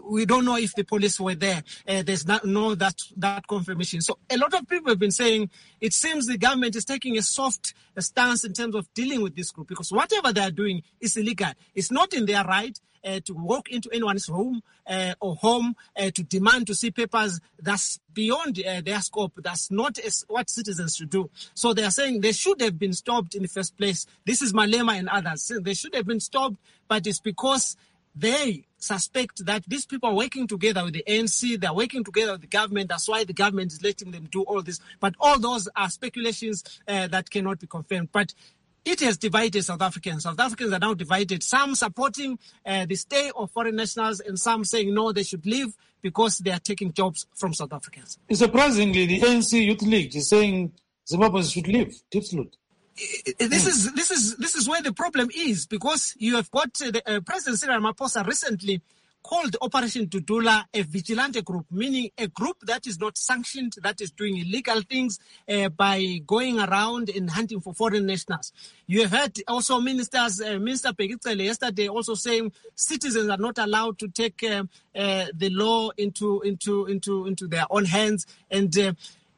we don't know if the police were there. Uh, there's not, no that that confirmation. So a lot of people have been saying it seems the government is taking a soft stance in terms of dealing with this group, because whatever they are doing is illegal. It's not in their right uh, to walk into anyone's room uh, or home uh, to demand to see papers. That's beyond uh, their scope. That's not as what citizens should do. So they are saying they should have been stopped in the first place. This is Malema and others. They should have been stopped, but it's because they suspect that these people are working together with the A N C, they're working together with the government. That's why the government is letting them do all this. But all those are speculations uh, that cannot be confirmed. But it has divided South Africans. South Africans are now divided. Some supporting uh, the stay of foreign nationals, and some saying no, they should leave because they are taking jobs from South Africans. Surprisingly, the A N C Youth League is saying Zimbabweans should leave. Absolutely. This is this is this is where the problem is, because you have got uh, the, uh, President Cyril Ramaphosa recently called Operation Dudula a vigilante group, meaning a group that is not sanctioned, that is doing illegal things uh, by going around and hunting for foreign nationals. You have heard also ministers, uh, Minister Bheki Cele yesterday also saying citizens are not allowed to take uh, uh, the law into into into into their own hands, and uh,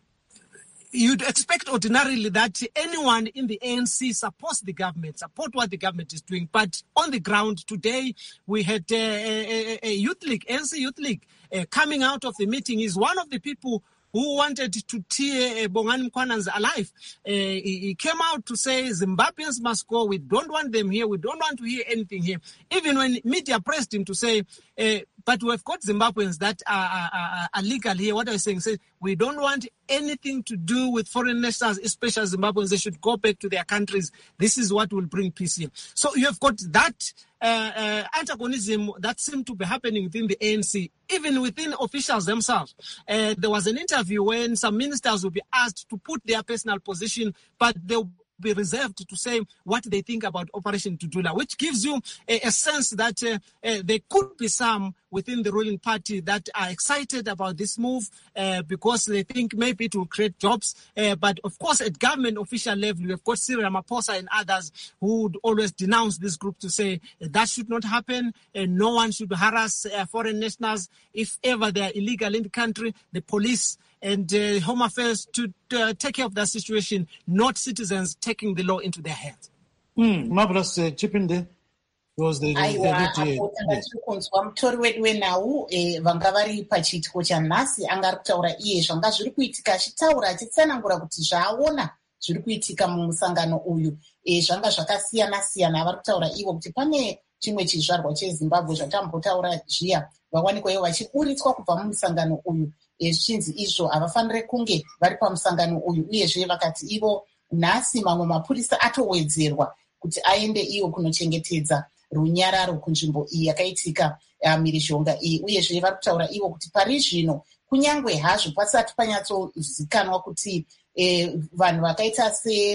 you'd expect ordinarily that anyone in the A N C supports the government, support what the government is doing. But on the ground today, we had uh, a, a youth league, A N C Youth League, uh, coming out of the meeting. Is one of the people who wanted to tear uh, Bongani Mkhwananzi alive. Uh, he, he came out to say Zimbabweans must go. We don't want them here. We don't want to hear anything here. Even when media pressed him to say, uh, but we've got Zimbabweans that are, are, are legal here. What are you saying? Say, we don't want anything to do with foreign nationals, especially Zimbabweans. They should go back to their countries. This is what will bring peace here. So you have got that uh, uh, antagonism that seemed to be happening within the A N C, even within officials themselves. Uh, there was an interview when some ministers will be asked to put their personal position, but they'll be reserved to say what they think about Operation Dudula, which gives you a, a sense that uh, uh, there could be some within the ruling party that are excited about this move uh, because they think maybe it will create jobs. Uh, but of course, at government official level, we've got Cyril Ramaphosa and others who would always denounce this group to say uh, that should not happen. Uh, no one should harass uh, foreign nationals. If ever they are illegal in the country, the police and uh, Home Affairs to uh, take care of that situation, not citizens taking the law into their hands. Mm, marvelous, uh, chip in there. Was the aiwa apo tanga tiri kunzwa mutori wedu wenhau vanga vari pachiitiko chanhasi anga ari kutaura iye zvanga zviri kuitika achitaura achitsanangura kuti zvaaona zviri kuitika mumusangano uyu zvanga zvakasiyana-siyana. vari kutaura ivo kuti pane chimwe chizvarwa chezimbabwe zvatambotaura zviya vawanikwa ivo vachiburitswa kubva mumusangano uyu zvichinzi izvo havafaniri kunge vari pamusangano uyu, uyezve vakati ivo nhasi mamwe mapurisa atowedzerwa kuti aende iwo kunochengetedza runyararo kunzvimbo iyi yakaitika mhirizhonga iyi. Uyezve vari kutaura ivo kuti pari zvino kunyange hazvo pasati panyatsozikanwa kuti eh, vanhu vakaita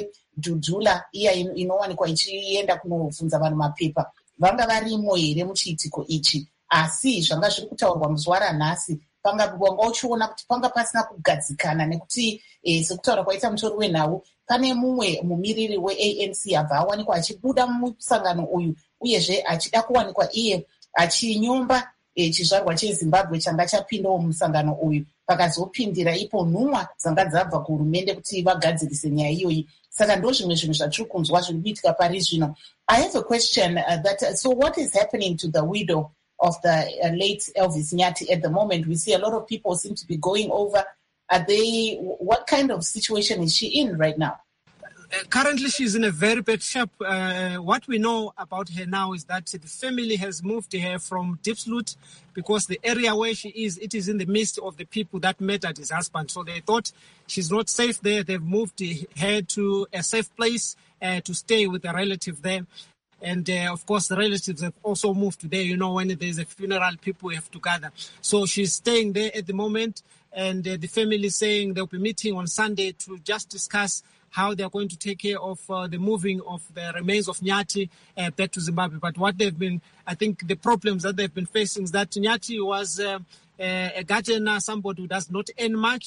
seDudula iya inowanikwa ichienda kunobvunza vanhu mapepa vanga varimo here muchiitiko ichi, asi zvanga zviri kutaurwa muzuva ranhasi panga wanga uchiona kuti panga pasina kugadzikana nekuti eh, sekutaura kwaita mutori wenhau pane mumwe mumiriri we-A N C abva awanikwa achibuda musangano uyu, uyezve achida kuwanikwa iye achinyomba e, chizvarwa chezimbabwe changa chapindawo musangano uyu. Pakazopindira ipo nhumwa dzanga dzabva kuhurumende kuti vagadzirise nyaya iyoyi. Saka ndo zvimwe zvinhu zvatiri kunzwa zviri kuitika pari zvino. I have a question uh, that uh, so what is happening to the widow of the uh, late Elvis Nyati at the moment? We see a lot of people seem to be going over. Are they, what kind of situation is she in right now? Uh, currently, she's in a very bad shape. Uh, what we know about her now is that the family has moved her from Diepsloot because the area where she is, it is in the midst of the people that murdered his husband. So they thought she's not safe there. They've moved her to a safe place uh, to stay with a relative there. And, uh, of course, the relatives have also moved there. You know, when there's a funeral, people have to gather. So she's staying there at the moment. And uh, the family is saying they'll be meeting on Sunday to just discuss how they're going to take care of uh, the moving of the remains of Nyati uh, back to Zimbabwe. But what they've been, I think the problems that they've been facing is that Nyati was uh, a gardener, somebody who does not earn much.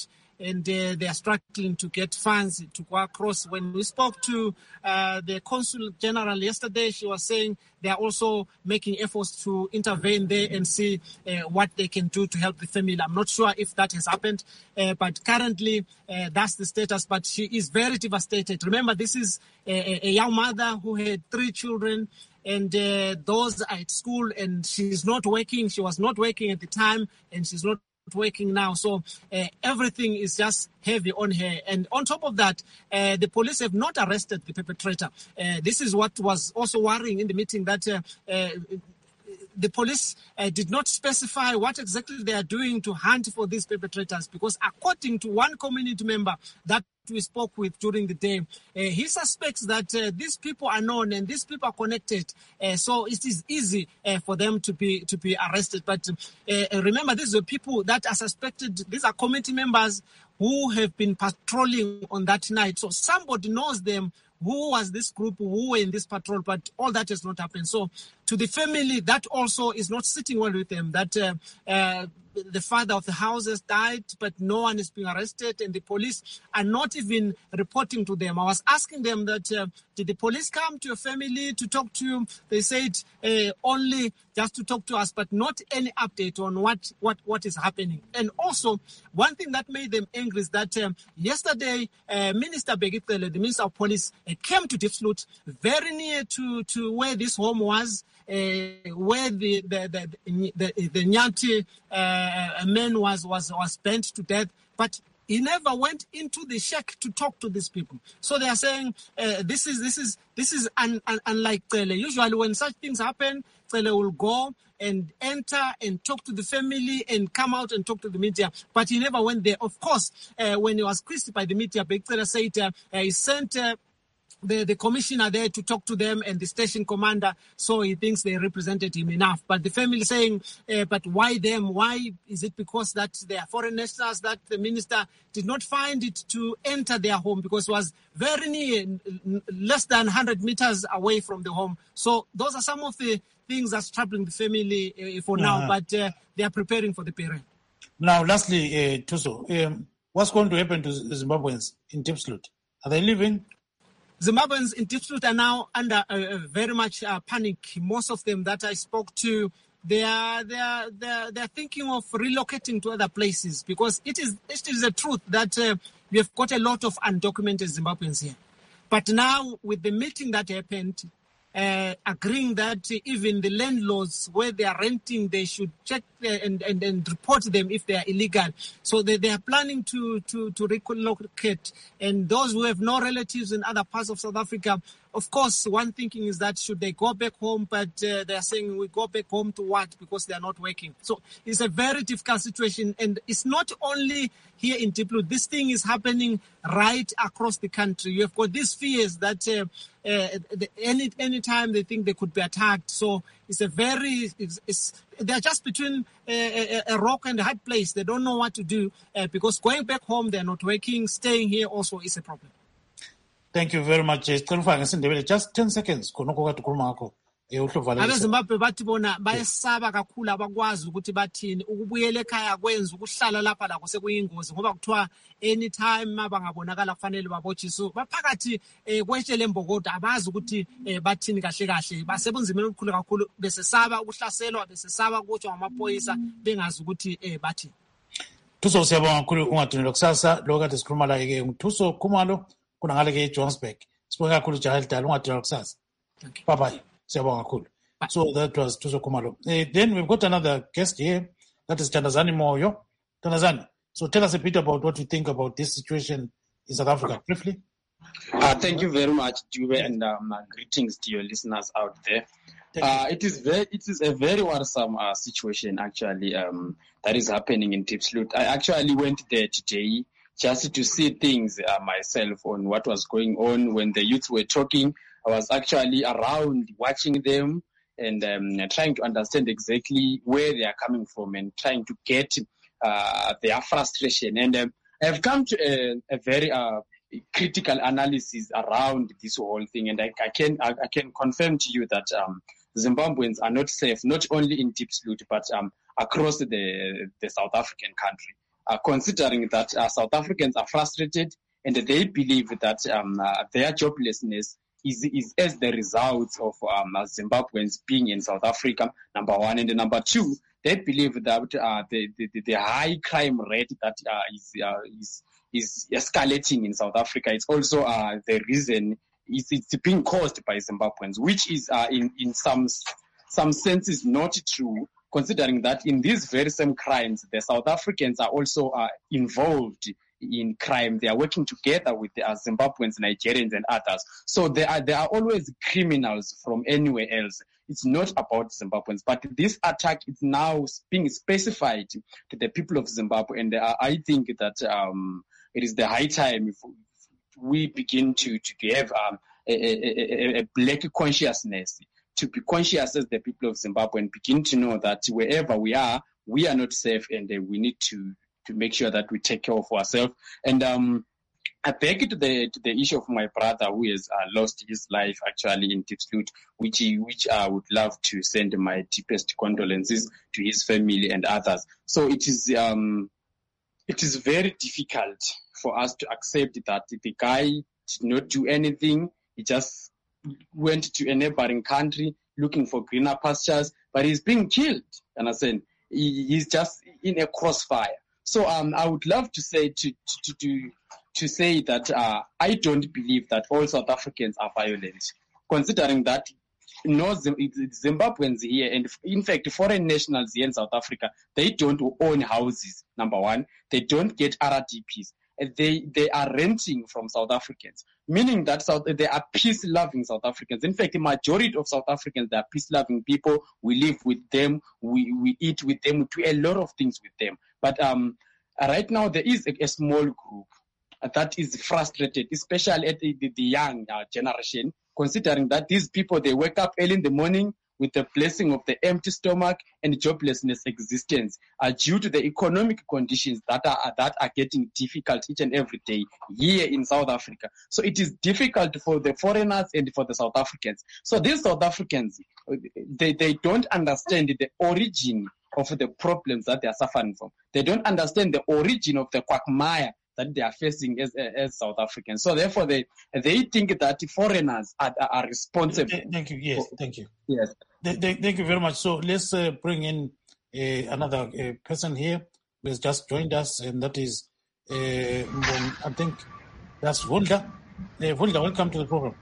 and uh, they are struggling to get funds to go across. When we spoke to uh, the Consul General yesterday, she was saying they are also making efforts to intervene there and see uh, what they can do to help the family. I'm not sure if that has happened, uh, but currently uh, that's the status. But she is very devastated. Remember, this is a, a young mother who had three children, and uh, those are at school, and she's not working. She was not working at the time, and she's not working now. So uh, everything is just heavy on her. And on top of that, uh, the police have not arrested the perpetrator. Uh, this is what was also worrying in the meeting, that uh, uh, the police uh, did not specify what exactly they are doing to hunt for these perpetrators, because according to one community member that we spoke with during the day, uh, he suspects that uh, these people are known and these people are connected, uh, so it is easy uh, for them to be to be arrested. But uh, remember, these are people that are suspected. These are community members who have been patrolling on that night, so somebody knows them. Who was this group, who were in this patrol, but all that has not happened. So to the family, that also is not sitting well with them, that uh, uh, the father of the house has died, but no one is being arrested, and the police are not even reporting to them. I was asking them that, uh, did the police come to your family to talk to you? They said uh, only just to talk to us, but not any update on what, what, what is happening. And also, one thing that made them angry is that um, yesterday, uh, Minister Bheki Cele, the Minister of Police, uh, came to Diepsloot, very near to, to where this home was, uh, where the the the, the, the Nyathi uh, man was, was, was burnt to death, but he never went into the shack to talk to these people. So they are saying uh, this is this is this is un, un, unlike Cele. Usually, when such things happen, Cele will go and enter and talk to the family and come out and talk to the media. But he never went there. Of course, uh, when he was quizzed by the media, Bheki Cele said uh, he sent Uh, The, the commissioner there to talk to them and the station commander, so he thinks they represented him enough. But the family saying, uh, but why them? Why is it because that they are foreign nationals that the minister did not find it to enter their home, because it was very near, less than one hundred meters away from the home. So those are some of the things that's troubling the family uh, for now, uh-huh. but uh, they are preparing for the period. Now, lastly, uh, Thuso, um, what's going to happen to Zimbabweans in Diepsloot? Are they leaving? Zimbabweans in Diepsloot are now under uh, very much uh, panic. Most of them that I spoke to, they are they are they are, they are thinking of relocating to other places, because it is it is the truth that uh, we have got a lot of undocumented Zimbabweans here. But now with the meeting that happened, uh, agreeing that even the landlords where they are renting, they should check uh, and, and and report them if they are illegal. So they, they are planning to, to, to relocate. And those who have no relatives in other parts of South Africa, of course, one thinking is that should they go back home, but uh, they are saying we go back home to what? Because they are not working. So it's a very difficult situation. And it's not only here in Diepsloot. This thing is happening right across the country. You have got these fears that uh, uh, the, any any time they think they could be attacked. So it's a very, it's, it's, they're just between a, a, a rock and a hard place. They don't know what to do uh, because going back home, they're not working. Staying here also is a problem. Thank you very much. Just ten seconds. abezimbabwe bathi bona bayesaba kakhulu abakwazi ukuthi bathini ukubuyela ekhaya kwenza ukuhlala lapha lakho sekuyingozi ngoba kuthiwa anytime abangabonakala kufanele babotshiswe baphakathi kwetshele embokodo abazi ukuthi bathini kahle kahle basebunzimeni okukhulu kakhulu besesaba ukuhlaselwa besesaba ukutshwa ngamaphoyisa bengazi ukuthi bathini. Thuso siyabonga kakhulu ungadinela kusasa lo kade sikhuluma la ke uThuso Khumalo kuna ngale ke eJohannesburg. Sibonga kakhulu Jahel Dala ungadinela kusasa. Bye bye. So that was Thuso Khumalo. Uh, then we've got another guest here. That is Thandazani Moyo. Thandazani, so tell us a bit about what you think about this situation in South Africa, briefly. Uh, thank you very much, Dube, and um, uh, greetings to your listeners out there. Uh, it is very, it is a very worrisome uh, situation, actually, um, that is happening in Diepsloot. I actually went there today just to see things uh, myself on what was going on when the youth were talking. I was actually around watching them and um, trying to understand exactly where they are coming from and trying to get uh, their frustration. And um, I've come to a, a very uh, critical analysis around this whole thing. And I, I can I, I can confirm to you that um, Zimbabweans are not safe, not only in Diepsloot, but um, across the, the South African country. uh, considering that uh, South Africans are frustrated and they believe that um, uh, their joblessness is, is as the result of um, Zimbabweans being in South Africa, number one. And number two, they believe that uh, the, the, the high crime rate that uh, is, uh, is, is escalating in South Africa, it's also uh, the reason it's, it's being caused by Zimbabweans, which is uh, in, in some, some senses not true, considering that in these very same crimes, the South Africans are also uh, involved in crime. They are working together with the uh, Zimbabweans, Nigerians, and others. So there are there are always criminals from anywhere else. It's not about Zimbabweans, but this attack is now being specified to the people of Zimbabwe, and uh, I think that um, it is the high time if we begin to to have um, a, a, a black consciousness, to be conscious as the people of Zimbabwe, and begin to know that wherever we are, we are not safe, and uh, we need to. to make sure that we take care of ourselves. And um, I back to the to the issue of my brother who has uh, lost his life actually in Diepsloot, which he, which I would love to send my deepest condolences to his family and others. So it is um, it is very difficult for us to accept that the guy did not do anything. He just went to a neighboring country looking for greener pastures, but he's being killed. Understand? He, he's just in a crossfire. So um, I would love to say to to to, to say that uh, I don't believe that all South Africans are violent, considering that no Zimbabweans here, and in fact foreign nationals here in South Africa, they don't own houses. Number one, they don't get R R D Ps. They they are renting from South Africans, meaning that South, they are peace-loving South Africans. In fact, the majority of South Africans, they are peace-loving people. We live with them, we, we eat with them, we do a lot of things with them. But um, right now, there is a, a small group that is frustrated, especially at the, the young uh, generation, considering that these people, they wake up early in the morning with the blessing of the empty stomach and joblessness existence uh, due to the economic conditions that are that are getting difficult each and every day here in South Africa. So it is difficult for the foreigners and for the South Africans. So these South Africans, they, they don't understand the origin of the problems that they are suffering from. They don't understand the origin of the quagmire that they are facing as as South Africans. So therefore, they they think that foreigners are, are responsible. Thank you. Yes, for, thank you. Yes. Thank you very much. So let's uh, bring in uh, another uh, person here who has just joined us, and that is, uh, I think that's Vulda. Uh, Vulda, welcome to the program.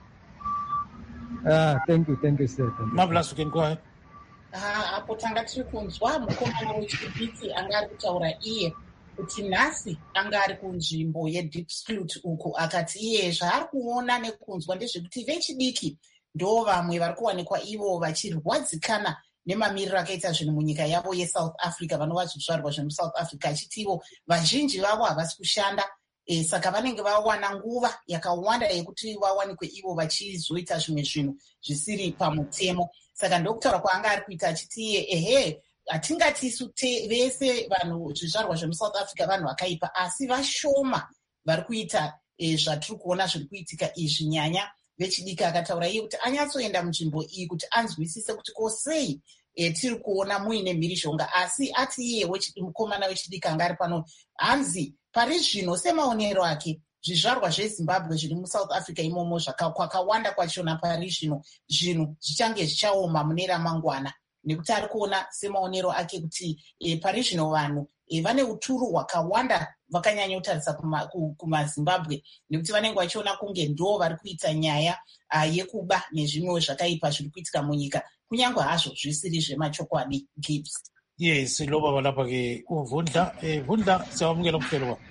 Uh, thank you, thank you, sir. Marvelous, you can go ahead. Ah, apo tanga tiri kunzwa mukomana wechidiki anga ari kutaura iye kuti nhasi anga ari kunzvimbo yeDiepsloot uku akati iye zvaari kuona nekunzwa ndezvekuti vechidiki ndo vamwe vari kuwanikwa ivo vachirwadzikana nemamiriro akaita zvinhu munyika yavo yeSouth Africa vanova zvizvarwa zvemuSouth Africa achiti ivo vazhinji vavo havasi kushanda. E, saka vanenge vawana nguva yakawanda yekuti vawanikwe ivo vachizoita zvimwe zvinhu zvisiri pamutemo. Saka ndokutaura kwaanga ari kuita achiti iye ehe hatingatisu vese vanhu zvizvarwa zvemuSouth Africa vanhu vakaipa, asi vashoma vari kuita e, zvatiri kuona zviri kuitika izvi. Nyanya vechidiki akataura iye kuti anyatsoenda munzvimbo iyi kuti anzwisise kuti ko sei e, tiri kuona muine mhirizhonga, asi ati iye mukomana wechidiki anga ari pano hanzi pari zvino semaonero ake zvizvarwa zveZimbabwe zviri muSouth Africa imomo kwakawanda kwachona pari zvino zvinhu zvichange zvichaoma mune ramangwana, nekuti ari kuona semaonero ake kuti e, pari zvino vanhu e, vane uturu hwakawanda vakanyanya kutarisa kumaZimbabwe kuma nekuti vanenge vachiona kunge ndo vari kuita nyaya uh, yekuba nezvimwewo zvakaipa zviri kuitika munyika kunyange hazvo zvisiri zvemachokwadi. Gibbs. Yes, loba balapha ke uvundla eh vundla siyamukela umhlelo wa.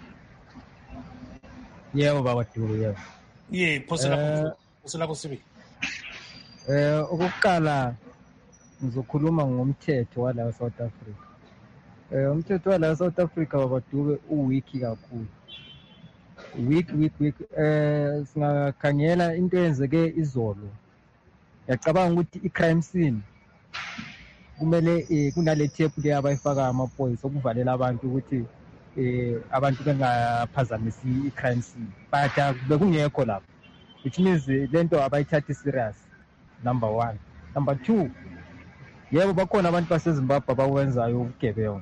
Yebo baba Dulu, yebo. Ye phosela phosela kusibi. Eh ukuqala ngizokhuluma ngomthetho wala eSouth Africa. Eh umthetho wala eSouth Africa baba Dulu uwiki kakhulu. Week week week eh singakhangela into eyenzeke izolo. Yacabanga ukuthi icrime scene kumele eh kunale tape le abayifaka amaphoyisa okuvalela abantu ukuthi eh abantu bengaphazamisi icrime scene, but bekungekho lapho, which means lento abayithathi serious. Number one. Number two, yebo bakhona abantu baseZimbabwe abawenzayo ubugebengu,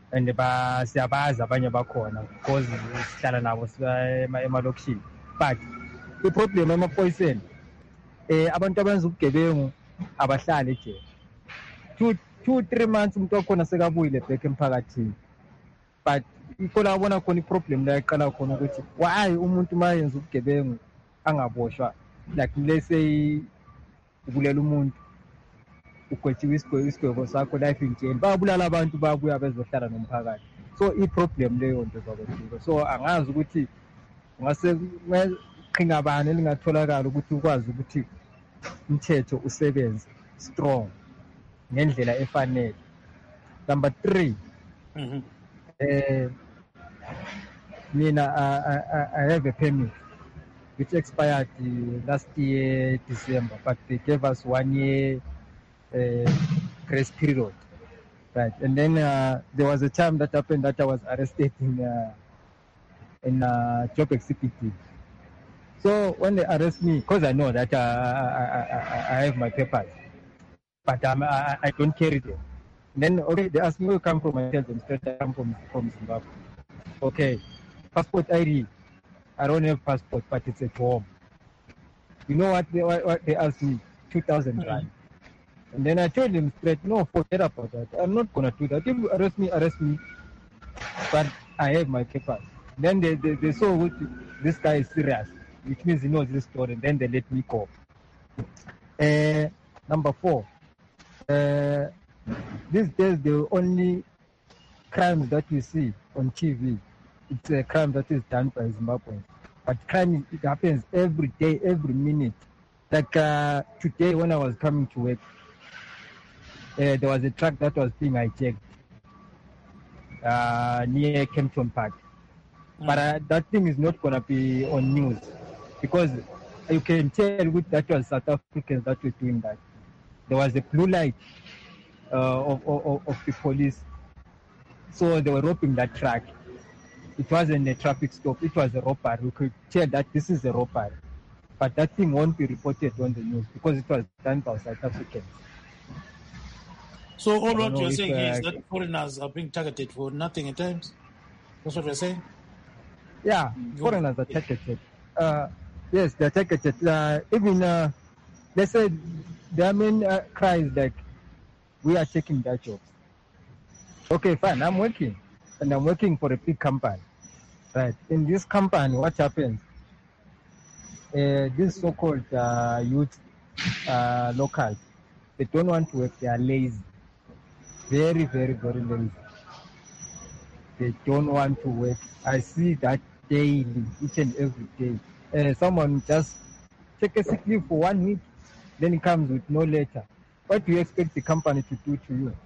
and ba siyabaza abanye bakhona because sihlala nabo emalokishini. But the problem emaphoyiseni eh abantu abenza ubugebengu abahlali ejele. two two three months umuntu wakhona sekabuyile back emphakathini. But ikola abona khona iproblem la iqala khona ukuthi why umuntu mayenza ubugebengu angaboshwa, like let's say ubulela umuntu ugwethiwe isigwebo sakho life in jail, babulala abantu babuya bezohlala nomphakathi. So iproblem leyo nto zakwethu. So angazi ukuthi ngase qhinga bani lingatholakala ukuthi ukwazi ukuthi umthetho usebenze strong ngendlela efanele. Number three, mm-hmm. uh, mina I, I, I have a permit which expired uh, last year December, but they gave us one year uh, grace period, right? And then uh, there was a time that happened that I was arrested in uh, in uh, job executive. So when they arrest me, because I know that uh, I, I, I have my papers, but um, I, I don't carry them. And then okay, they ask me where you come from. I tell them straight I come from from Zimbabwe. Okay, passport I D. I don't have passport, but it's at home. You know what they what they asked me? Two thousand rand. And then I told them straight, no, forget about that. I'm not gonna do that. If you arrest me, arrest me. But I have my papers. Then they they, they saw what this guy is serious, which means he knows this story. And then they let me go. Uh, number four. Uh, these days the only crimes that we see on T V, it's a crime that is done by Zimbabweans. But crime, it happens every day, every minute. Like uh, today when I was coming to work, uh, there was a truck that was being hijacked uh, near Kempton Park. Mm. But uh, that thing is not going to be on news because you can tell with that was South Africans that were doing that. There was a blue light uh, of, of, of the police. So they were robbing that truck. It wasn't a traffic stop, it was a robbery. We could tell that this is a robbery. But that thing won't be reported on the news because it was done by South Africans. So all what you're saying uh, is that foreigners are being targeted for nothing at times? That's what you're saying? Yeah, you foreigners are targeted. Uh, yes, they're targeted. Uh, even, uh, they said their main uh, cry is like, we are taking their jobs. Okay, fine, I'm working. And I'm working for a big company. Right. In this company, what happens? Uh, these so-called uh, youth uh, locals, they don't want to work. They are lazy. Very, very, very lazy. They don't want to work. I see that daily, each and every day. Uh, someone just take a sick leave for one week, then it comes with no letter. What do you expect the company to do to you?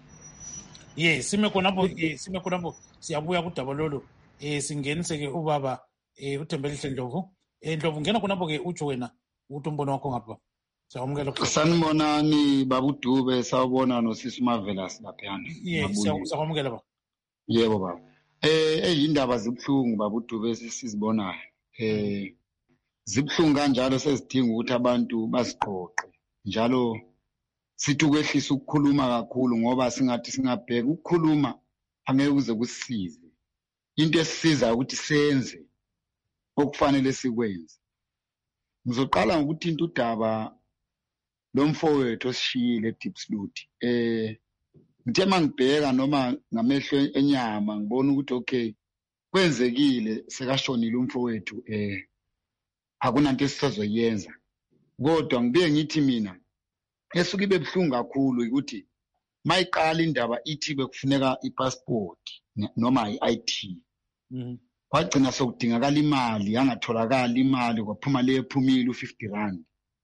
Yes, sime khonapho eh sime khonapho siyabuya kudaba lolo eh singenise ke ubaba eh uThembelihle Ndlovu eh Ndlovu ngena khonapho ke utsho wena ukuthi umbono wakho ngapha siyamukela ku sanibonani babudube sawubona noSisi Marvelous laphana yes siyakwamukela baba yebo baba eh eyindaba zibhlungu babudube sisizibonayo eh zibhlungu kanjalo sezidinga ukuthi abantu basiqoqe njalo sithi ukwehlisa ukukhuluma kakhulu ngoba singathi singabheka ukukhuluma angeke kuze kusisize. Into esisiza ukuthi senze okufanele sikwenze. Ngizoqala ngokuthi into udaba lomfowethu osishiyile eDeepsloot. Eh ngithe mangibheka noma ngamehlo enyama ngibona ukuthi okay kwenzekile sekashonile umfowethu eh akunanto esisazoyenza. Kodwa ngibe ngithi mina esuke ibe buhlungu kakhulu ukuthi mayiqala indaba ithi bekufuneka ipassport noma i-I D. Mhm. Kwagcina sokudingakala imali yangatholakala imali kwaphuma le ephumile u-fifty rand.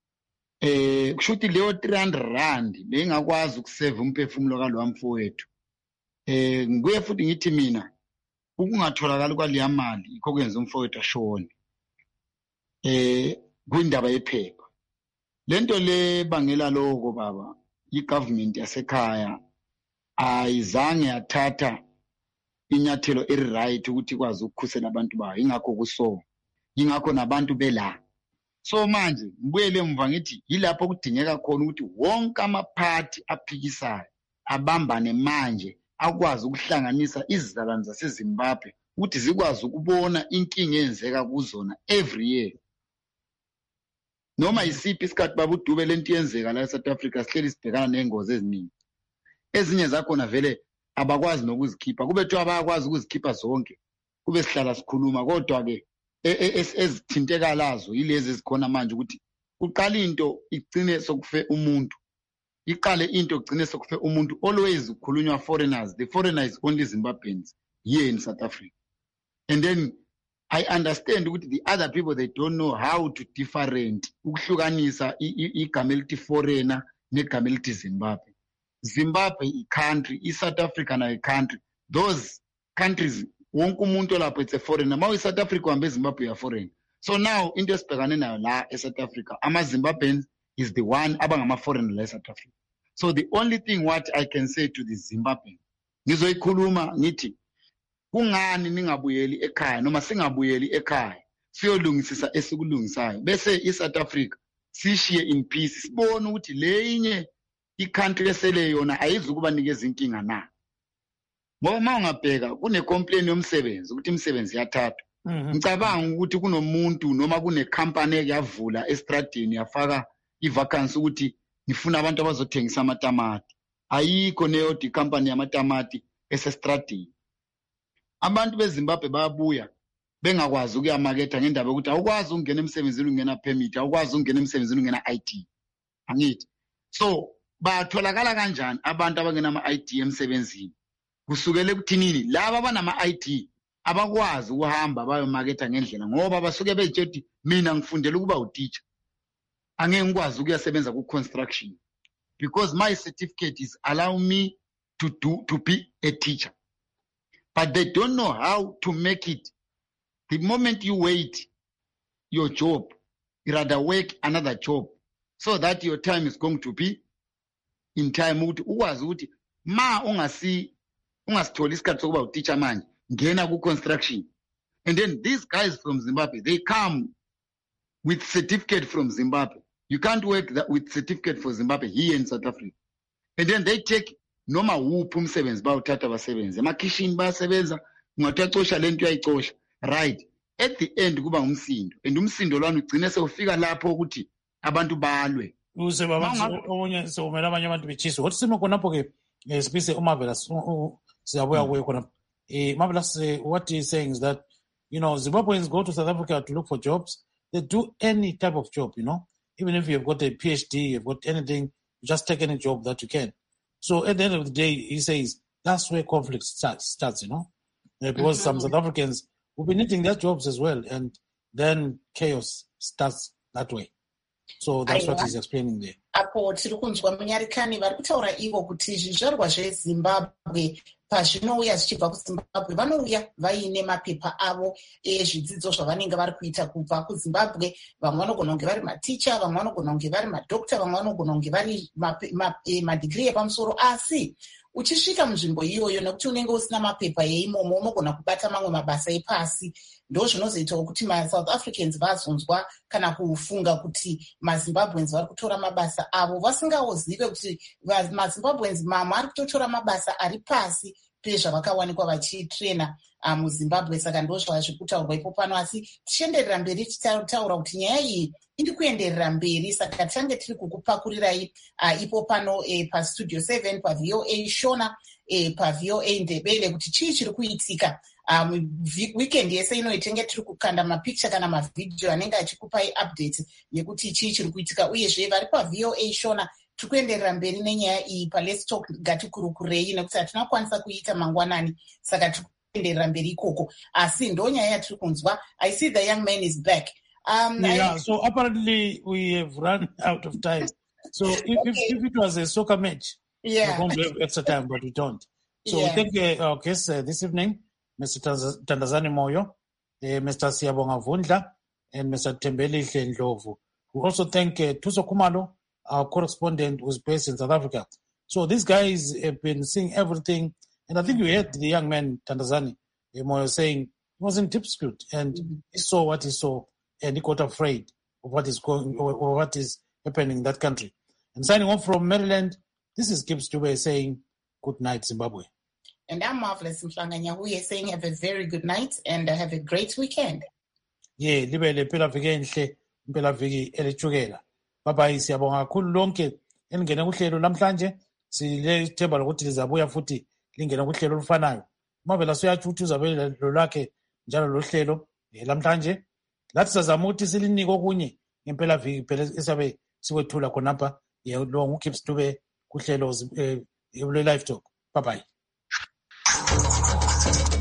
Eh kushuthi leyo three hundred rand bengakwazi ukusave umphefumulo kalowa mfowethu. Eh ngibuye futhi ngithi mina ukungatholakala kwaleya mali ikho kwenza umfowethu ashone. Eh kuyindaba yephepha. Lento le bangela lokho baba igovernment yasekhaya ayizange yathatha inyathelo eri right ukuthi ikwazi ukukhusela abantu bayo ingakho kuso ingakho nabantu bela. So manje ngibuyele emva ngithi yilapho kudingeka khona ukuthi wonke amaphathi aphikisayo abambane manje akwazi ukuhlanganisa izizalwane zaseZimbabwe ukuthi zikwazi ukubona inkinga eyenzeka kuzona every year. Noma isiphi isikhathi baba uDube lento yenzeka la eSouth Africa sihleli sibhekana nengozi eziningi. Ezinye zakhona vele abakwazi nokuzikhipha. Kube thiwa bayakwazi ukuzikhipha zonke. Kube sihlala sikhuluma kodwa ke ezithinteka yilezi ezikhona manje ukuthi uqala into igcine sokufe umuntu. Iqale into igcine sokufe umuntu. Always kukhulunywa foreigners. The foreigner is only Zimbabweans here in South Africa. And then I understand ukuthi the other people they don't know how to different ukuhlukanisa igama elithi foreigner negama elithi Zimbabwe. Zimbabwe i country, i South Africa na i country. Those countries wonke umuntu lapho it's a foreigner. Mawu South Africa uhambe Zimbabwe ya foreign. So now into esibhekane nayo la eSouth Africa ama Zimbabweans is the one abangama foreigner la eSouth Africa. So the only thing what I can say to the Zimbabweans ngizoyikhuluma ngithi kungani ningabuyeli ekhaya noma singabuyeli ekhaya siyolungisisa esikulungisayo bese iSouth Africa sishiye in peace sibone ukuthi leyinye icountry esele yona ayizukubanikeza inkinga na. Ngoba mawungabheka kune complaint yomsebenzi ukuthi imisebenzi yathathwa. Ngicabanga ukuthi kunomuntu noma kune company eyavula estradini yafaka ivacancy ukuthi ngifuna abantu abazothengisa amatamati. Ayikho neyo di company yamatamati esestradini. Abantu beZimbabwe bayabuya bengakwazi ukuyamaketha ngendaba ukuthi awukwazi ukungena emsebenzini ungena permit, awukwazi ukungena emsebenzini ungena I D. Angithi. So batholakala kanjani abantu abangena ama I D emsebenzini? Kusukele kuthinini laba abanama I D abakwazi ukuhamba bayomaketha ngendlela ngoba basuke bejethi mina ngifundela ukuba uteacher. Angeke ngikwazi ukuyasebenza ku construction because my certificate is allow me to do to be a teacher. But they don't know how to make it. The moment you wait your job, you rather work another job so that your time is going to be in time. Ukwazi ukuthi ma ungasi ungasitholi isikhathi sokuba uteacher manje ngena ku construction. And then these guys from Zimbabwe, they come with certificate from Zimbabwe. You can't work that with certificate for Zimbabwe here in South Africa. And then they take noma wuphi umsebenzi bawuthatha abasebenzi emakishini bayasebenza ungathacosha lento uyayicosha right at the end kuba ngumsindo and umsindo lwana ugcine sewufika lapho ukuthi abantu balwe uze baba onye sewumela abanye abantu bechiswa wathi simo khonapho ke sibise uMarvelous siyabuya kuye khona eh Marvelous what he is saying is that you know Zimbabweans go to South Africa to look for jobs. They do any type of job, you know, even if you've got a P H D, you've got anything, you just take any job that you can. So at the end of the day, he says that's where conflict starts, starts you know, uh, because mm-hmm. some South Africans will be needing their jobs as well, and then chaos starts that way. So that's what he's explaining there. Apo tiri kunzwa munyarikani vari kutaura ivo kuti zvizvarwa zveZimbabwe pazvinouya zvichibva kuZimbabwe vanouya vaine mapepa avo ezvidzidzo zvavanenge vari kuita kubva kuZimbabwe. Vamwe vanogona kunge vari maticha, vamwe vanogona kunge vari madokta, vamwe vanogona kunge vari madigiri epamusoro. Asi uchisvika munzvimbo iyoyo nekuti unenge usina mapepa eimomo unogona kubata mamwe mabasa epasi. Ndo zvinozoitawo kuti maSouth Africans vazonzwa kana kufunga kuti maZimbabweans vari kutora mabasa avo vasingazive kuti maZimbabweans mamwe ari kutotora mabasa ari pasi pezvavakawanikwa vachitrena muZimbabwe. Saka ndo zvazviri kutaurwa ipo pano, asi tichienderera mberi tichitaura kuti nyaya iyi iri kuenderera mberi. Saka titange tiri kukupakurirai ipo pano pastudio seven paV O A Shona paV O A Ndebele kuti chii chiri kuitika. Um, weekend yese ino itenge tiri kukanda mapicha kana mavideo anenge achikupai update yekuti chii chiri kuitika, uyezve vari paV O A Shona tiri kuenderera mberi nenyaya iyi pa Let's Talk Gatikurukurei nekuti hatina kukwanisa kuita mangwanani, saka tiri kuenderera mberi ikoko. Asi ndo nyaya yatiri kunzwa. I see the young man is back. Um, yeah, I... so apparently we have run out of time. So if, okay. if, if it was a soccer match, yeah. we won't have extra time, but we don't. So yeah. we thank uh, our guests uh, this evening, Mister Tandazani Moyo, uh, Mister Siyabonga Vundla, and Mister Tembeli Ndlovu. We also thank uh, Thuso Khumalo, our correspondent who's based in South Africa. So these guys have been seeing everything, and I think you heard the young man Tandazani uh, Moyo saying he was in Dispute, and mm-hmm. he saw what he saw, and he got afraid of what is going or, or what is happening in that country. And signing off from Maryland, this is Gibbs Dube saying, good night, Zimbabwe. And I'm Marvelous Mhlanganya, who is saying have a very good night and uh, have a great weekend. Yeah, libe le phela viki enhle, impela viki elithukela. Baba siyabonga kakhulu lonke elingene kuhlelo namhlanje. Silethemba lokuthi lizabuya futhi lingene kuhlelo olufanayo. Mavela soyathi uzabe lo lakhe njalo lo hlelo namhlanje. Lathi sizama ukuthi silinike okunye ngempela viki phela esabe sikwethula khonapha lo nguKips Dube kuhlelo eh live talk. Bye bye.